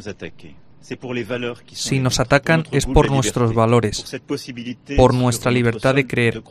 nos atacan es por nuestros valores, por nuestra libertad de creer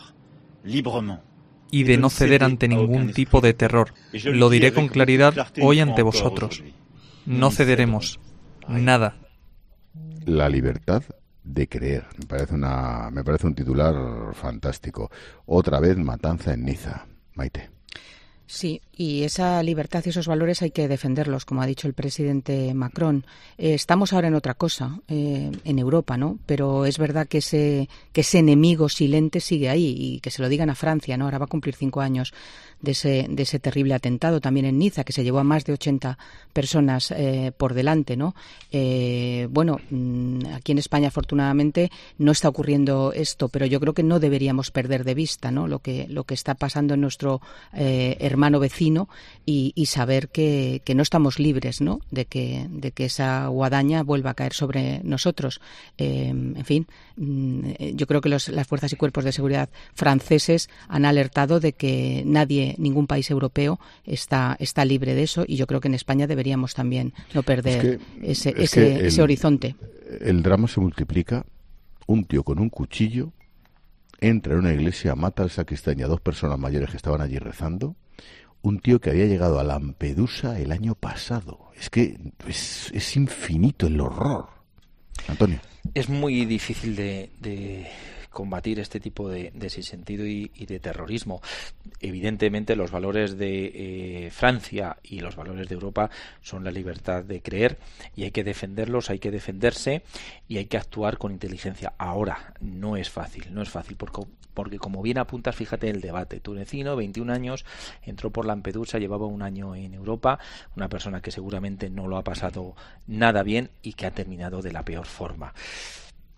y de no ceder ante ningún tipo de terror. Lo diré con claridad hoy ante vosotros. No cederemos. Nada. La libertad de creer. Me parece una, me parece un titular fantástico. Otra vez matanza en Niza. Maite. Sí, y esa libertad y esos valores hay que defenderlos, como ha dicho el presidente Macron. Eh, estamos ahora en otra cosa, eh, en Europa, ¿no? Pero es verdad que ese, que ese enemigo silente sigue ahí y que se lo digan a Francia, ¿no? Ahora va a cumplir cinco años de ese, de ese terrible atentado también en Niza, que se llevó a más de ochenta personas eh, por delante, ¿no? Eh, bueno, mmm, aquí en España afortunadamente no está ocurriendo esto, pero yo creo que no deberíamos perder de vista, ¿no? Lo que, lo que está pasando en nuestro eh, hermano vecino y, y saber que, que no estamos libres, ¿no? De que, de que esa guadaña vuelva a caer sobre nosotros. Eh, en fin, mmm, yo creo que los, las fuerzas y cuerpos de seguridad franceses han alertado de que nadie, ningún país europeo está, está libre de eso y yo creo que en España deberíamos también no perder es que, ese, es ese, que el, ese horizonte. El drama se multiplica. Un tío con un cuchillo entra en una iglesia, mata al sacristán y a dos personas mayores que estaban allí rezando. Un tío que había llegado a Lampedusa el año pasado. Es que es, es infinito el horror. Antonio. Es muy difícil de... de... combatir este tipo de, de sinsentido y, y de terrorismo. Evidentemente los valores de eh, Francia y los valores de Europa son la libertad de creer y hay que defenderlos, hay que defenderse y hay que actuar con inteligencia. Ahora no es fácil, no es fácil porque, porque como bien apuntas, fíjate el debate. Tunecino, veintiún años, entró por Lampedusa, llevaba un año en Europa, una persona que seguramente no lo ha pasado nada bien y que ha terminado de la peor forma.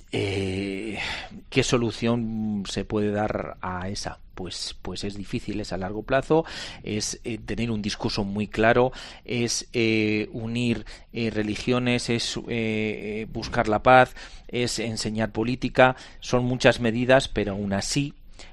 Eh, ¿Qué solución se puede dar a esa? Pues, pues es difícil, es a largo plazo, es eh, tener un discurso muy claro, es eh, unir eh, religiones, es eh, buscar la paz, es enseñar política, son muchas medidas, pero aún así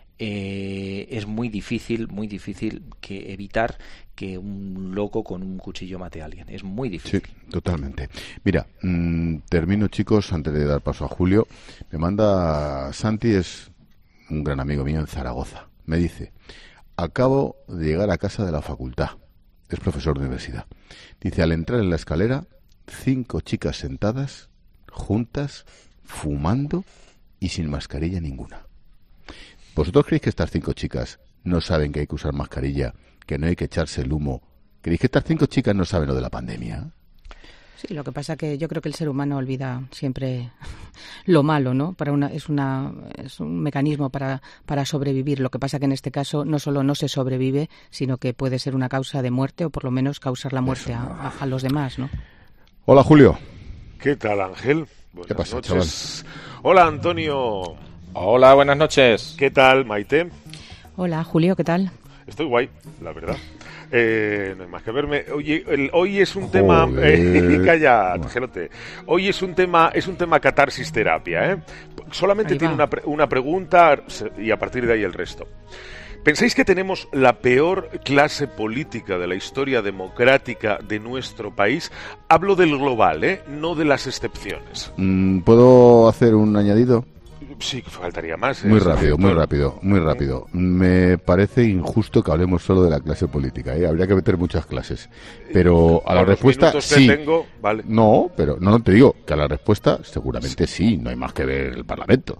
eh, es muy difícil, muy difícil que evitar que un loco con un cuchillo mate a alguien. Es muy difícil. Sí, totalmente. Mira, mmm, termino, chicos, antes de dar paso a Julio. Me manda Santi, es un gran amigo mío en Zaragoza. Me dice, acabo de llegar a casa de la facultad. Es profesor de universidad. Dice, al entrar en la escalera, cinco chicas sentadas, juntas, fumando y sin mascarilla ninguna. ¿Vosotros creéis que estas cinco chicas no saben que hay que usar mascarilla, que no hay que echarse el humo? ¿Creéis que estas cinco chicas no saben lo de la pandemia? Sí, lo que pasa que yo creo que el ser humano olvida siempre lo malo, ¿no? Para una es una es un mecanismo para para sobrevivir. Lo que pasa que en este caso no solo no se sobrevive, sino que puede ser una causa de muerte o por lo menos causar la muerte a, a, a los demás, ¿no? Hola, Julio. ¿Qué tal, Ángel? Buenas ¿Qué pasa, noches. Chaval? Hola, Antonio. Hola, buenas noches. ¿Qué tal, Maite? Hola, Julio, ¿qué tal? Estoy guay, la verdad. Eh, no hay más que verme. Oye, el, hoy es un Joder. tema. Eh, calla, Gelote. Hoy es un tema, es un tema catarsis terapia. ¿eh? Solamente tiene una, una pregunta y a partir de ahí el resto. ¿Pensáis que tenemos la peor clase política de la historia democrática de nuestro país? Hablo del global, ¿eh? No de las excepciones. ¿Puedo hacer un añadido? Sí, faltaría más. ¿eh? Muy rápido, muy rápido, muy rápido. Me parece injusto que hablemos solo de la clase política, ¿eh? Habría que meter muchas clases. Pero a la respuesta sí. Tengo, vale. No, pero no, no te digo que a la respuesta seguramente sí, no hay más que ver el Parlamento.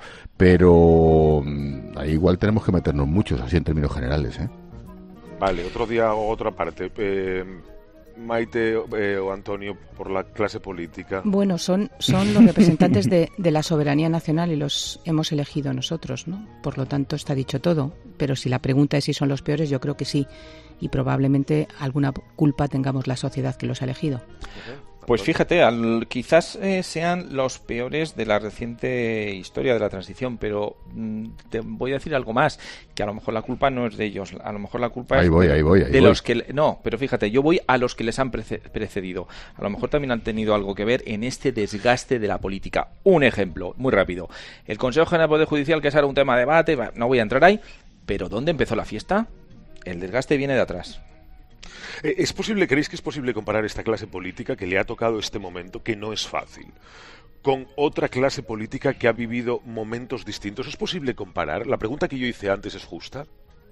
Pero ahí igual tenemos que meternos muchos, así en términos generales, ¿eh? Vale, otro día hago otra parte. Eh... Maite eh, o Antonio, por la clase política. Bueno, son, son los representantes de, de la soberanía nacional y los hemos elegido nosotros, ¿no? Por lo tanto, está dicho todo. Pero si la pregunta es si son los peores, yo creo que sí. Y probablemente alguna culpa tengamos la sociedad que los ha elegido. Pues fíjate, al, quizás eh, sean los peores de la reciente historia de la transición, pero mm, te voy a decir algo más, que a lo mejor la culpa no es de ellos, a lo mejor la culpa ahí es voy, de, ahí voy, ahí de voy. los que... No, pero fíjate, yo voy a los que les han prece- precedido. A lo mejor también han tenido algo que ver en este desgaste de la política. Un ejemplo, muy rápido. El Consejo General del Poder Judicial, que es ahora un tema de debate, no voy a entrar ahí, pero ¿dónde empezó la fiesta? El desgaste viene de atrás. ¿Es posible, creéis que es posible comparar esta clase política que le ha tocado este momento, que no es fácil, con otra clase política que ha vivido momentos distintos? ¿Es posible comparar? La pregunta que yo hice antes es justa.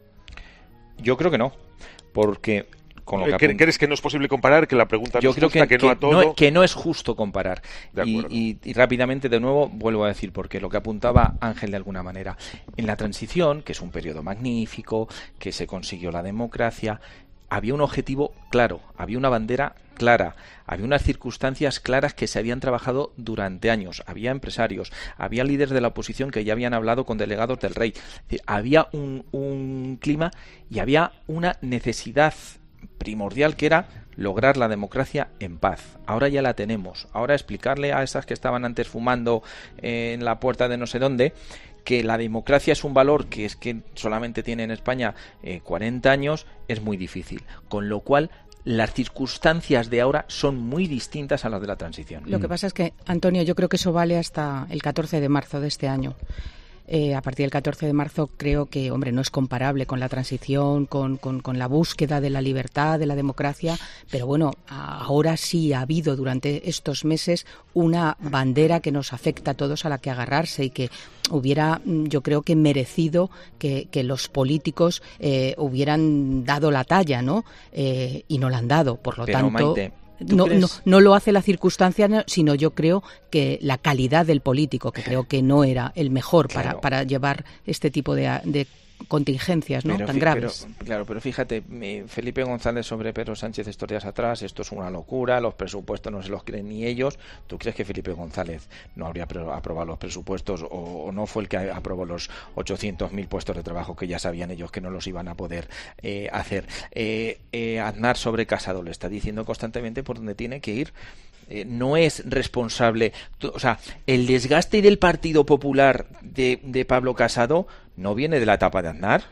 Yo creo que no, porque... Con lo que apunt... ¿Crees que no es posible comparar? Que la pregunta no yo es creo justa, que, que, no que, a todo... no, que no es justo comparar. Y, y, y rápidamente, de nuevo, vuelvo a decir, porque lo que apuntaba Ángel de alguna manera. En la transición, que es un periodo magnífico, que se consiguió la democracia, había un objetivo claro, había una bandera clara, había unas circunstancias claras que se habían trabajado durante años, había empresarios, había líderes de la oposición que ya habían hablado con delegados del rey, es decir, había un, un clima y había una necesidad primordial que era lograr la democracia en paz. Ahora ya la tenemos. Ahora explicarle a esas que estaban antes fumando en la puerta de no sé dónde que la democracia es un valor que es que solamente tiene en España eh, cuarenta años, es muy difícil. Con lo cual, las circunstancias de ahora son muy distintas a las de la transición. Lo que pasa es que, Antonio, yo creo que eso vale hasta el catorce de marzo de este año. Eh, a partir del catorce de marzo creo que, hombre, no es comparable con la transición, con, con, con la búsqueda de la libertad, de la democracia, pero bueno, ahora sí ha habido durante estos meses una bandera que nos afecta a todos a la que agarrarse y que hubiera, yo creo que merecido que, que los políticos eh, hubieran dado la talla, ¿no? Eh, y no la han dado, por lo pero, tanto... Maite, No, no, no lo hace la circunstancia, sino yo creo que la calidad del político, que creo que no era el mejor para, claro. para llevar este tipo de, de contingencias, ¿no? Pero, tan graves. Pero, claro, pero fíjate, Felipe González sobre Pedro Sánchez estos días atrás, esto es una locura, los presupuestos no se los creen ni ellos. ¿Tú crees que Felipe González no habría aprobado los presupuestos o, o no fue el que aprobó los ochocientos mil puestos de trabajo que ya sabían ellos que no los iban a poder eh, hacer? Eh, eh, Aznar sobre Casado le está diciendo constantemente por dónde tiene que ir. eh, no es responsable. O sea, el desgaste del Partido Popular de, de Pablo Casado no viene de la etapa de Aznar.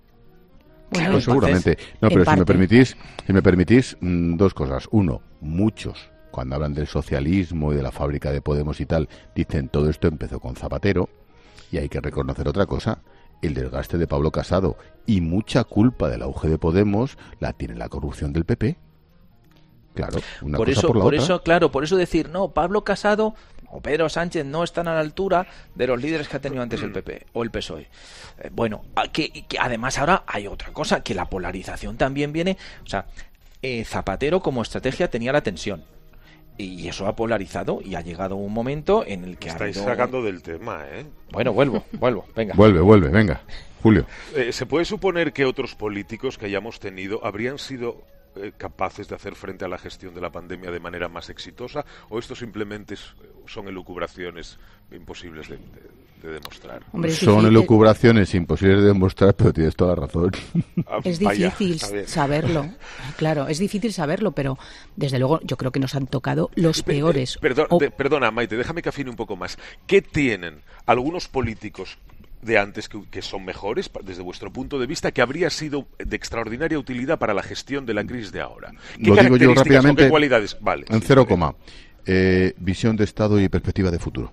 Bueno, pues seguramente. No, pero si me permitís, si me permitís, mmm, dos cosas. Uno, muchos, cuando hablan del socialismo y de la fábrica de Podemos y tal, dicen todo esto empezó con Zapatero, y hay que reconocer otra cosa, el desgaste de Pablo Casado, y mucha culpa del auge de Podemos la tiene la corrupción del P P. Claro, una por cosa eso, por la por otra. eso, claro, por eso decir, no, Pablo Casado o Pedro Sánchez no están a la altura de los líderes que ha tenido antes el P P o el P S O E. Eh, bueno, que, que además ahora hay otra cosa, que la polarización también viene, o sea, eh, Zapatero como estrategia tenía la tensión. Y eso ha polarizado y ha llegado un momento en el que ha estáis habido... sacando del tema, ¿eh? Bueno, vuelvo, vuelvo, venga. Vuelve, vuelve, venga, Julio. Eh, ¿Se puede suponer que otros políticos que hayamos tenido habrían sido eh, capaces de hacer frente a la gestión de la pandemia de manera más exitosa? ¿O esto simplemente es, son elucubraciones imposibles de, de, de demostrar? Hombre, son difícil. elucubraciones imposibles de demostrar, pero tienes toda la razón. Es difícil saberlo, claro, es difícil saberlo, pero desde luego yo creo que nos han tocado los peores. Perdón, o... de, perdona, Maite, déjame que afine un poco más. ¿Qué tienen algunos políticos de antes que, que son mejores, desde vuestro punto de vista, que habría sido de extraordinaria utilidad para la gestión de la crisis de ahora? ¿Qué Lo digo yo rápidamente, o qué cualidades? Vale, en sí, cero coma, eh, visión de Estado y perspectiva de futuro.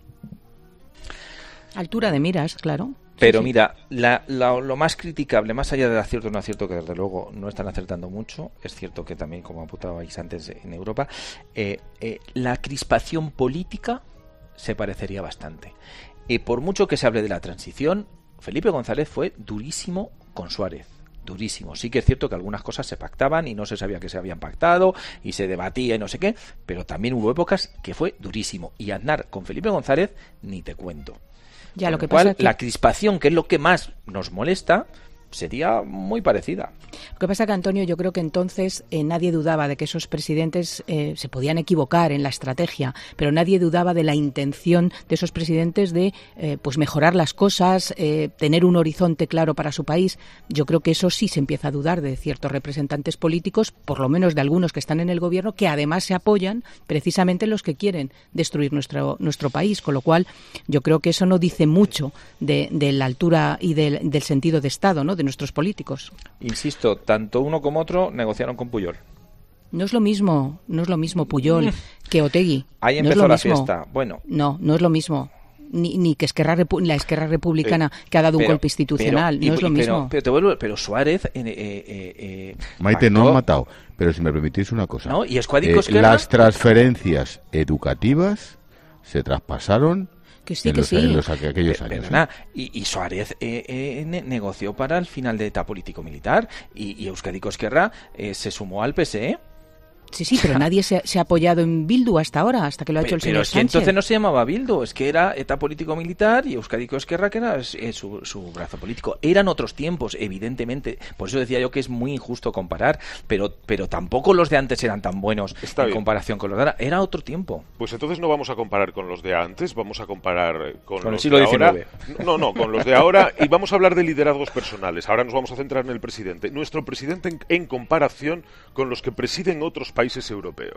Altura de miras, claro. Pero sí, sí. mira, la, la, lo más criticable, más allá del acierto o no acierto, que desde luego no están acertando mucho, es cierto que también, como apuntabais antes en Europa, eh, eh, la crispación política se parecería bastante. Y por mucho que se hable de la transición, Felipe González fue durísimo con Suárez. Durísimo. Sí que es cierto que algunas cosas se pactaban y no se sabía que se habían pactado y se debatía y no sé qué, pero también hubo épocas que fue durísimo. Y Aznar con Felipe González, ni te cuento. Ya, Con lo que lo cual, pasa es que... la crispación, que es lo que más nos molesta, sería muy parecida. Lo que pasa que, Antonio, yo creo que entonces eh, nadie dudaba de que esos presidentes eh, se podían equivocar en la estrategia, pero nadie dudaba de la intención de esos presidentes de eh, pues mejorar las cosas, eh, tener un horizonte claro para su país. Yo creo que eso sí se empieza a dudar de ciertos representantes políticos, por lo menos de algunos que están en el gobierno, que además se apoyan precisamente en los que quieren destruir nuestro, nuestro país, con lo cual yo creo que eso no dice mucho de, de la altura y del, del sentido de Estado, ¿no?, de nuestros políticos. Insisto, tanto uno como otro negociaron con Puyol. No es lo mismo, no es lo mismo Puyol que Otegui. Ahí no empezó es lo la mismo. fiesta. Bueno. No, no es lo mismo. Ni, ni que Esquerra Repu- la Esquerra Republicana eh, que ha dado pero, un golpe institucional. Pero, no y, es lo pero, mismo. Pero, te vuelvo, pero Suárez... Eh, eh, eh, Maite, pactó, no han matado. Pero si me permitís una cosa. ¿no? ¿Y Escuádico eh, las transferencias educativas se traspasaron... Que sí, en que los, sí. En los, aquellos años. Perdona, ¿eh? y, y Suárez eh, eh, ne- negoció para el final de etapa político-militar y, y Euskadiko Esquerra eh, se sumó al P S E. Sí, sí, pero nadie se, se ha apoyado en Bildu hasta ahora, hasta que lo ha hecho Pero, el señor pero es que Sánchez. entonces no se llamaba Bildu, es que era ETA político-militar y Euskadiko Esquerra, que era eh, su, su brazo político. Eran otros tiempos, evidentemente. Por eso decía yo que es muy injusto comparar, pero, pero tampoco los de antes eran tan buenos Está en bien. comparación con los de ahora. Era otro tiempo. Pues entonces no vamos a comparar con los de antes, vamos a comparar con, Con el los siglo de ahora. diecinueve. No, no, con los de ahora, y vamos a hablar de liderazgos personales. Ahora nos vamos a centrar en el presidente. Nuestro presidente en, en comparación con los que presiden otros países europeos.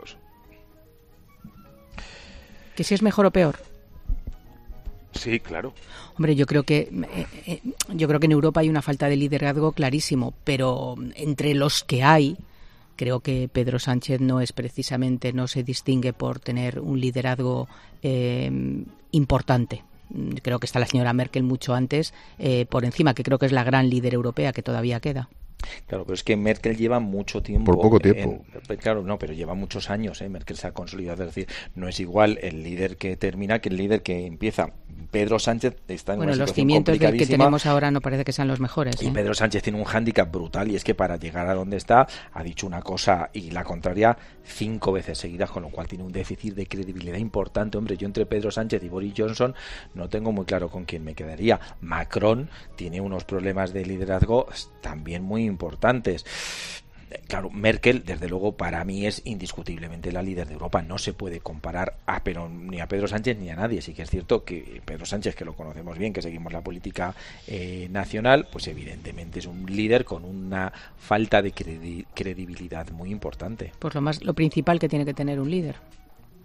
¿Que si es mejor o peor? Sí, claro. Hombre, yo creo que eh, eh, yo creo que en Europa hay una falta de liderazgo clarísimo, pero entre los que hay, creo que Pedro Sánchez no es precisamente, no se distingue por tener un liderazgo eh, importante. Creo que está la señora Merkel mucho antes eh, por encima, que creo que es la gran líder europea que todavía queda. Claro, pero es que Merkel lleva mucho tiempo. Por poco tiempo. En, claro, no, pero lleva muchos años, ¿eh? Merkel se ha consolidado. Es decir, no es igual el líder que termina que el líder que empieza. Pedro Sánchez está en bueno, una los situación cimientos del que complicadísima. tenemos ahora no parece que sean los mejores. ¿eh? Y Pedro Sánchez tiene un hándicap brutal, y es que para llegar a donde está ha dicho una cosa y la contraria cinco veces seguidas, con lo cual tiene un déficit de credibilidad importante. Hombre, yo entre Pedro Sánchez y Boris Johnson no tengo muy claro con quién me quedaría. Macron tiene unos problemas de liderazgo también muy importantes. Claro, Merkel, desde luego, para mí es indiscutiblemente la líder de Europa. No se puede comparar a pero, ni a Pedro Sánchez ni a nadie. Sí que es cierto que Pedro Sánchez, que lo conocemos bien, que seguimos la política eh, nacional, pues evidentemente es un líder con una falta de credi- credibilidad muy importante. Pues lo más, lo principal que tiene que tener un líder.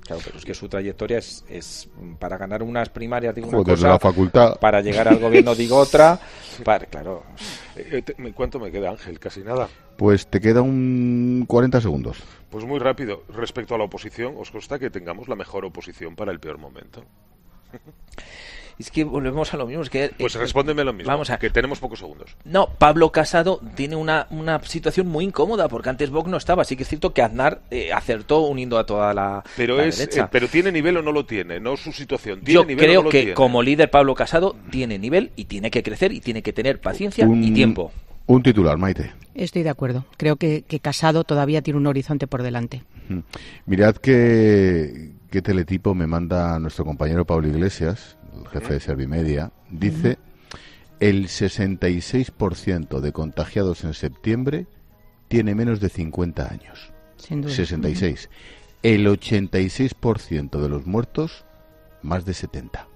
Claro, pero es que su trayectoria es, es para ganar unas primarias, digo una Joder, cosa, la facultad. Para llegar al gobierno digo otra, para, claro. Eh, te, ¿Cuánto me queda, Ángel? Casi nada. Pues te queda un cuarenta segundos. Pues muy rápido. Respecto a la oposición, ¿os consta que tengamos la mejor oposición para el peor momento? Es que volvemos a lo mismo. Es que, pues eh, respóndeme lo mismo, vamos a... que tenemos pocos segundos. No, Pablo Casado tiene una, una situación muy incómoda, porque antes Vox no estaba. Sí que es cierto que Aznar eh, acertó uniendo a toda la, pero la es, derecha. Eh, pero ¿tiene nivel o no lo tiene? No su situación. ¿Tiene Yo nivel creo o no lo que tiene? como líder Pablo Casado tiene nivel y tiene que crecer y tiene que tener paciencia un, y tiempo. Un titular, Maite. Estoy de acuerdo. Creo que, que Casado todavía tiene un horizonte por delante. Mm. Mirad qué, qué teletipo me manda nuestro compañero Pablo Iglesias, el jefe de Servimedia. Dice, uh-huh. el sesenta y seis por ciento de contagiados en septiembre tiene menos de cincuenta años. Sin duda. sesenta y seis. Uh-huh. El ochenta y seis por ciento de los muertos, más de setenta.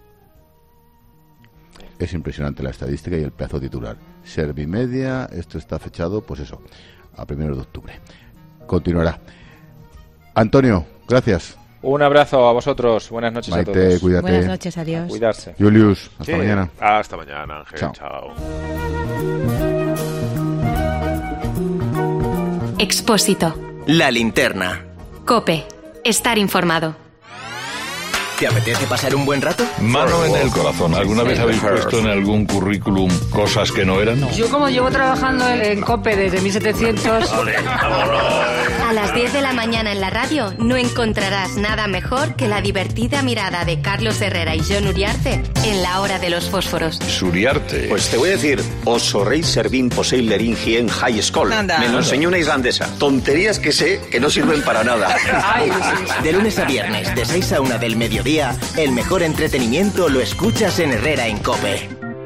Es impresionante la estadística y el pedazo titular. Servimedia, esto está fechado, pues eso, a primeros de octubre. Continuará. Antonio, gracias. Un abrazo a vosotros. Buenas noches Maite, a todos. Cuídate. Buenas noches, adiós. A cuidarse. Julius, hasta sí. mañana. Hasta mañana, Ángel. Chao. Chao. Expósito. La linterna. COPE. Estar informado. ¿Te apetece pasar un buen rato? Mano en el corazón. ¿Alguna vez habéis puesto en algún currículum cosas que no eran? Yo como llevo trabajando en COPE desde mil setecientos... A las diez de la mañana en la radio no encontrarás nada mejor que la divertida mirada de Carlos Herrera y Jon Uriarte en la hora de los fósforos. Suriarte. Pues te voy a decir, os horréis servin poseiler ingien high school. Anda. Me lo enseñó una islandesa. Tonterías que sé que no sirven para nada. De lunes a viernes, de seis a una del mediodía, el mejor entretenimiento lo escuchas en Herrera en COPE.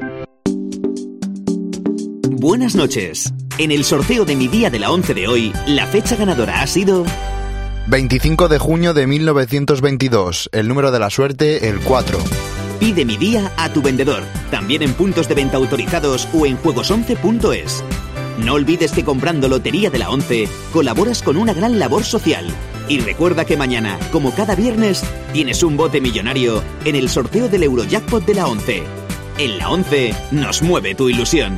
Buenas noches. En el sorteo de mi día de la once de hoy, la fecha ganadora ha sido... veinticinco de junio de mil novecientos veintidós. El número de la suerte, el cuatro. Pide mi día a tu vendedor, también en puntos de venta autorizados o en juegos once punto es. No olvides que comprando Lotería de la once, colaboras con una gran labor social. Y recuerda que mañana, como cada viernes, tienes un bote millonario en el sorteo del Eurojackpot de la once. En la once nos mueve tu ilusión.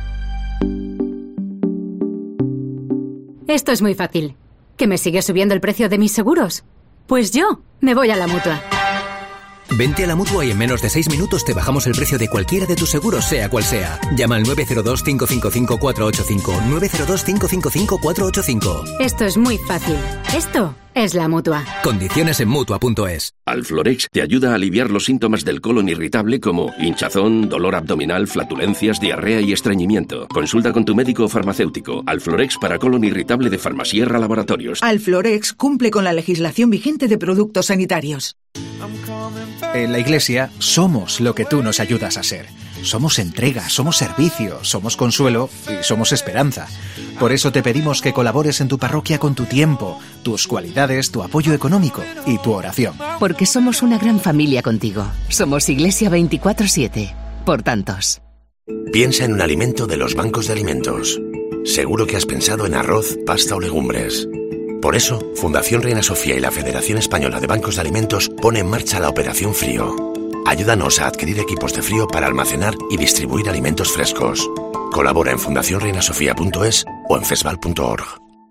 Esto es muy fácil. ¿Que me sigue subiendo el precio de mis seguros? Pues yo me voy a la Mutua. Vente a la Mutua y en menos de seis minutos te bajamos el precio de cualquiera de tus seguros, sea cual sea. Llama al nueve cero dos, cinco cinco cinco, cuatro ocho cinco, nueve cero dos, cinco cinco cinco, cuatro ocho cinco. Esto es muy fácil. Esto es la Mutua. Condiciones en Mutua punto es. Alflorex te ayuda a aliviar los síntomas del colon irritable como hinchazón, dolor abdominal, flatulencias, diarrea y estreñimiento. Consulta con tu médico o farmacéutico. Alflorex para colon irritable de Farmasierra Laboratorios. Alflorex cumple con la legislación vigente de productos sanitarios. En la Iglesia somos lo que tú nos ayudas a ser. Somos entrega, somos servicio, somos consuelo y somos esperanza. Por eso te pedimos que colabores en tu parroquia con tu tiempo, tus cualidades, tu apoyo económico y tu oración. Porque somos una gran familia contigo. Somos Iglesia veinticuatro siete. Por tantos. Piensa en un alimento de los bancos de alimentos. Seguro que has pensado en arroz, pasta o legumbres. Por eso, Fundación Reina Sofía y la Federación Española de Bancos de Alimentos pone en marcha la Operación Frío. Ayúdanos a adquirir equipos de frío para almacenar y distribuir alimentos frescos. Colabora en fundación reina sofía punto es o en fesval punto org.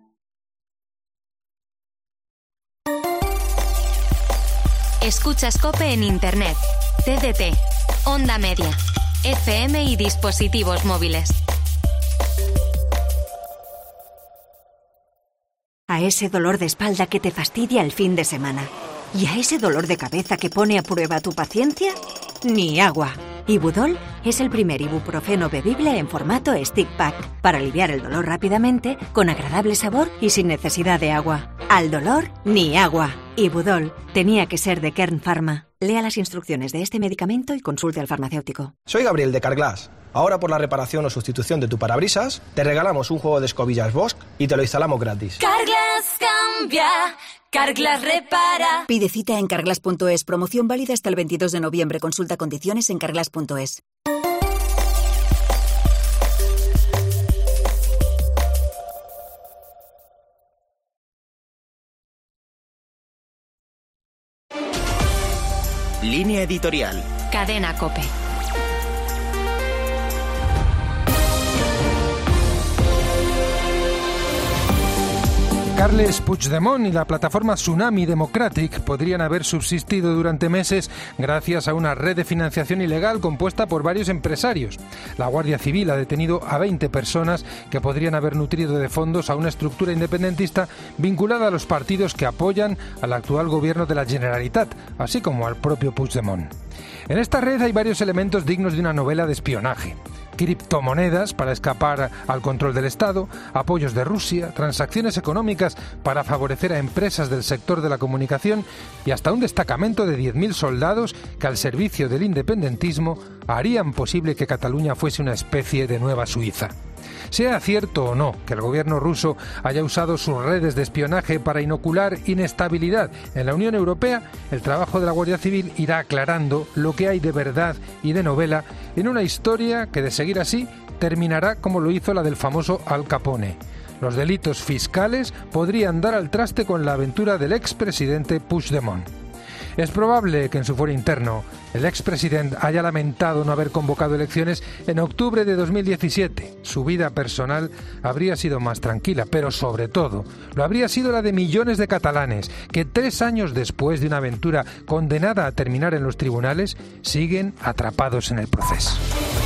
Escuchas COPE en Internet, T D T, Onda Media, F M y dispositivos móviles. A ese dolor de espalda que te fastidia el fin de semana. ¿Y a ese dolor de cabeza que pone a prueba tu paciencia? Ni agua. Ibudol es el primer ibuprofeno bebible en formato stick pack para aliviar el dolor rápidamente, con agradable sabor y sin necesidad de agua. Al dolor, ni agua. Ibudol tenía que ser de Kern Pharma. Lea las instrucciones de este medicamento y consulte al farmacéutico. Soy Gabriel de Carglass. Ahora por la reparación o sustitución de tu parabrisas, te regalamos un juego de escobillas Bosch y te lo instalamos gratis. Carglass cambia, Carglass repara. Pide cita en carglass punto es. Promoción válida hasta el veintidós de noviembre. Consulta condiciones en carglass punto es. Línea editorial. Cadena COPE. Carles Puigdemont y la plataforma Tsunami Democratic podrían haber subsistido durante meses gracias a una red de financiación ilegal compuesta por varios empresarios. La Guardia Civil ha detenido a veinte personas que podrían haber nutrido de fondos a una estructura independentista vinculada a los partidos que apoyan al actual gobierno de la Generalitat, así como al propio Puigdemont. En esta red hay varios elementos dignos de una novela de espionaje. Criptomonedas para escapar al control del Estado, apoyos de Rusia, transacciones económicas para favorecer a empresas del sector de la comunicación y hasta un destacamento de diez mil soldados que al servicio del independentismo harían posible que Cataluña fuese una especie de nueva Suiza. Sea cierto o no que el gobierno ruso haya usado sus redes de espionaje para inocular inestabilidad en la Unión Europea, el trabajo de la Guardia Civil irá aclarando lo que hay de verdad y de novela en una historia que, de seguir así, terminará como lo hizo la del famoso Al Capone. Los delitos fiscales podrían dar al traste con la aventura del expresidente Puigdemont. Es probable que en su fuero interno el expresidente haya lamentado no haber convocado elecciones en octubre de dos mil diecisiete. Su vida personal habría sido más tranquila, pero sobre todo lo habría sido la de millones de catalanes que tres años después de una aventura condenada a terminar en los tribunales siguen atrapados en el proceso.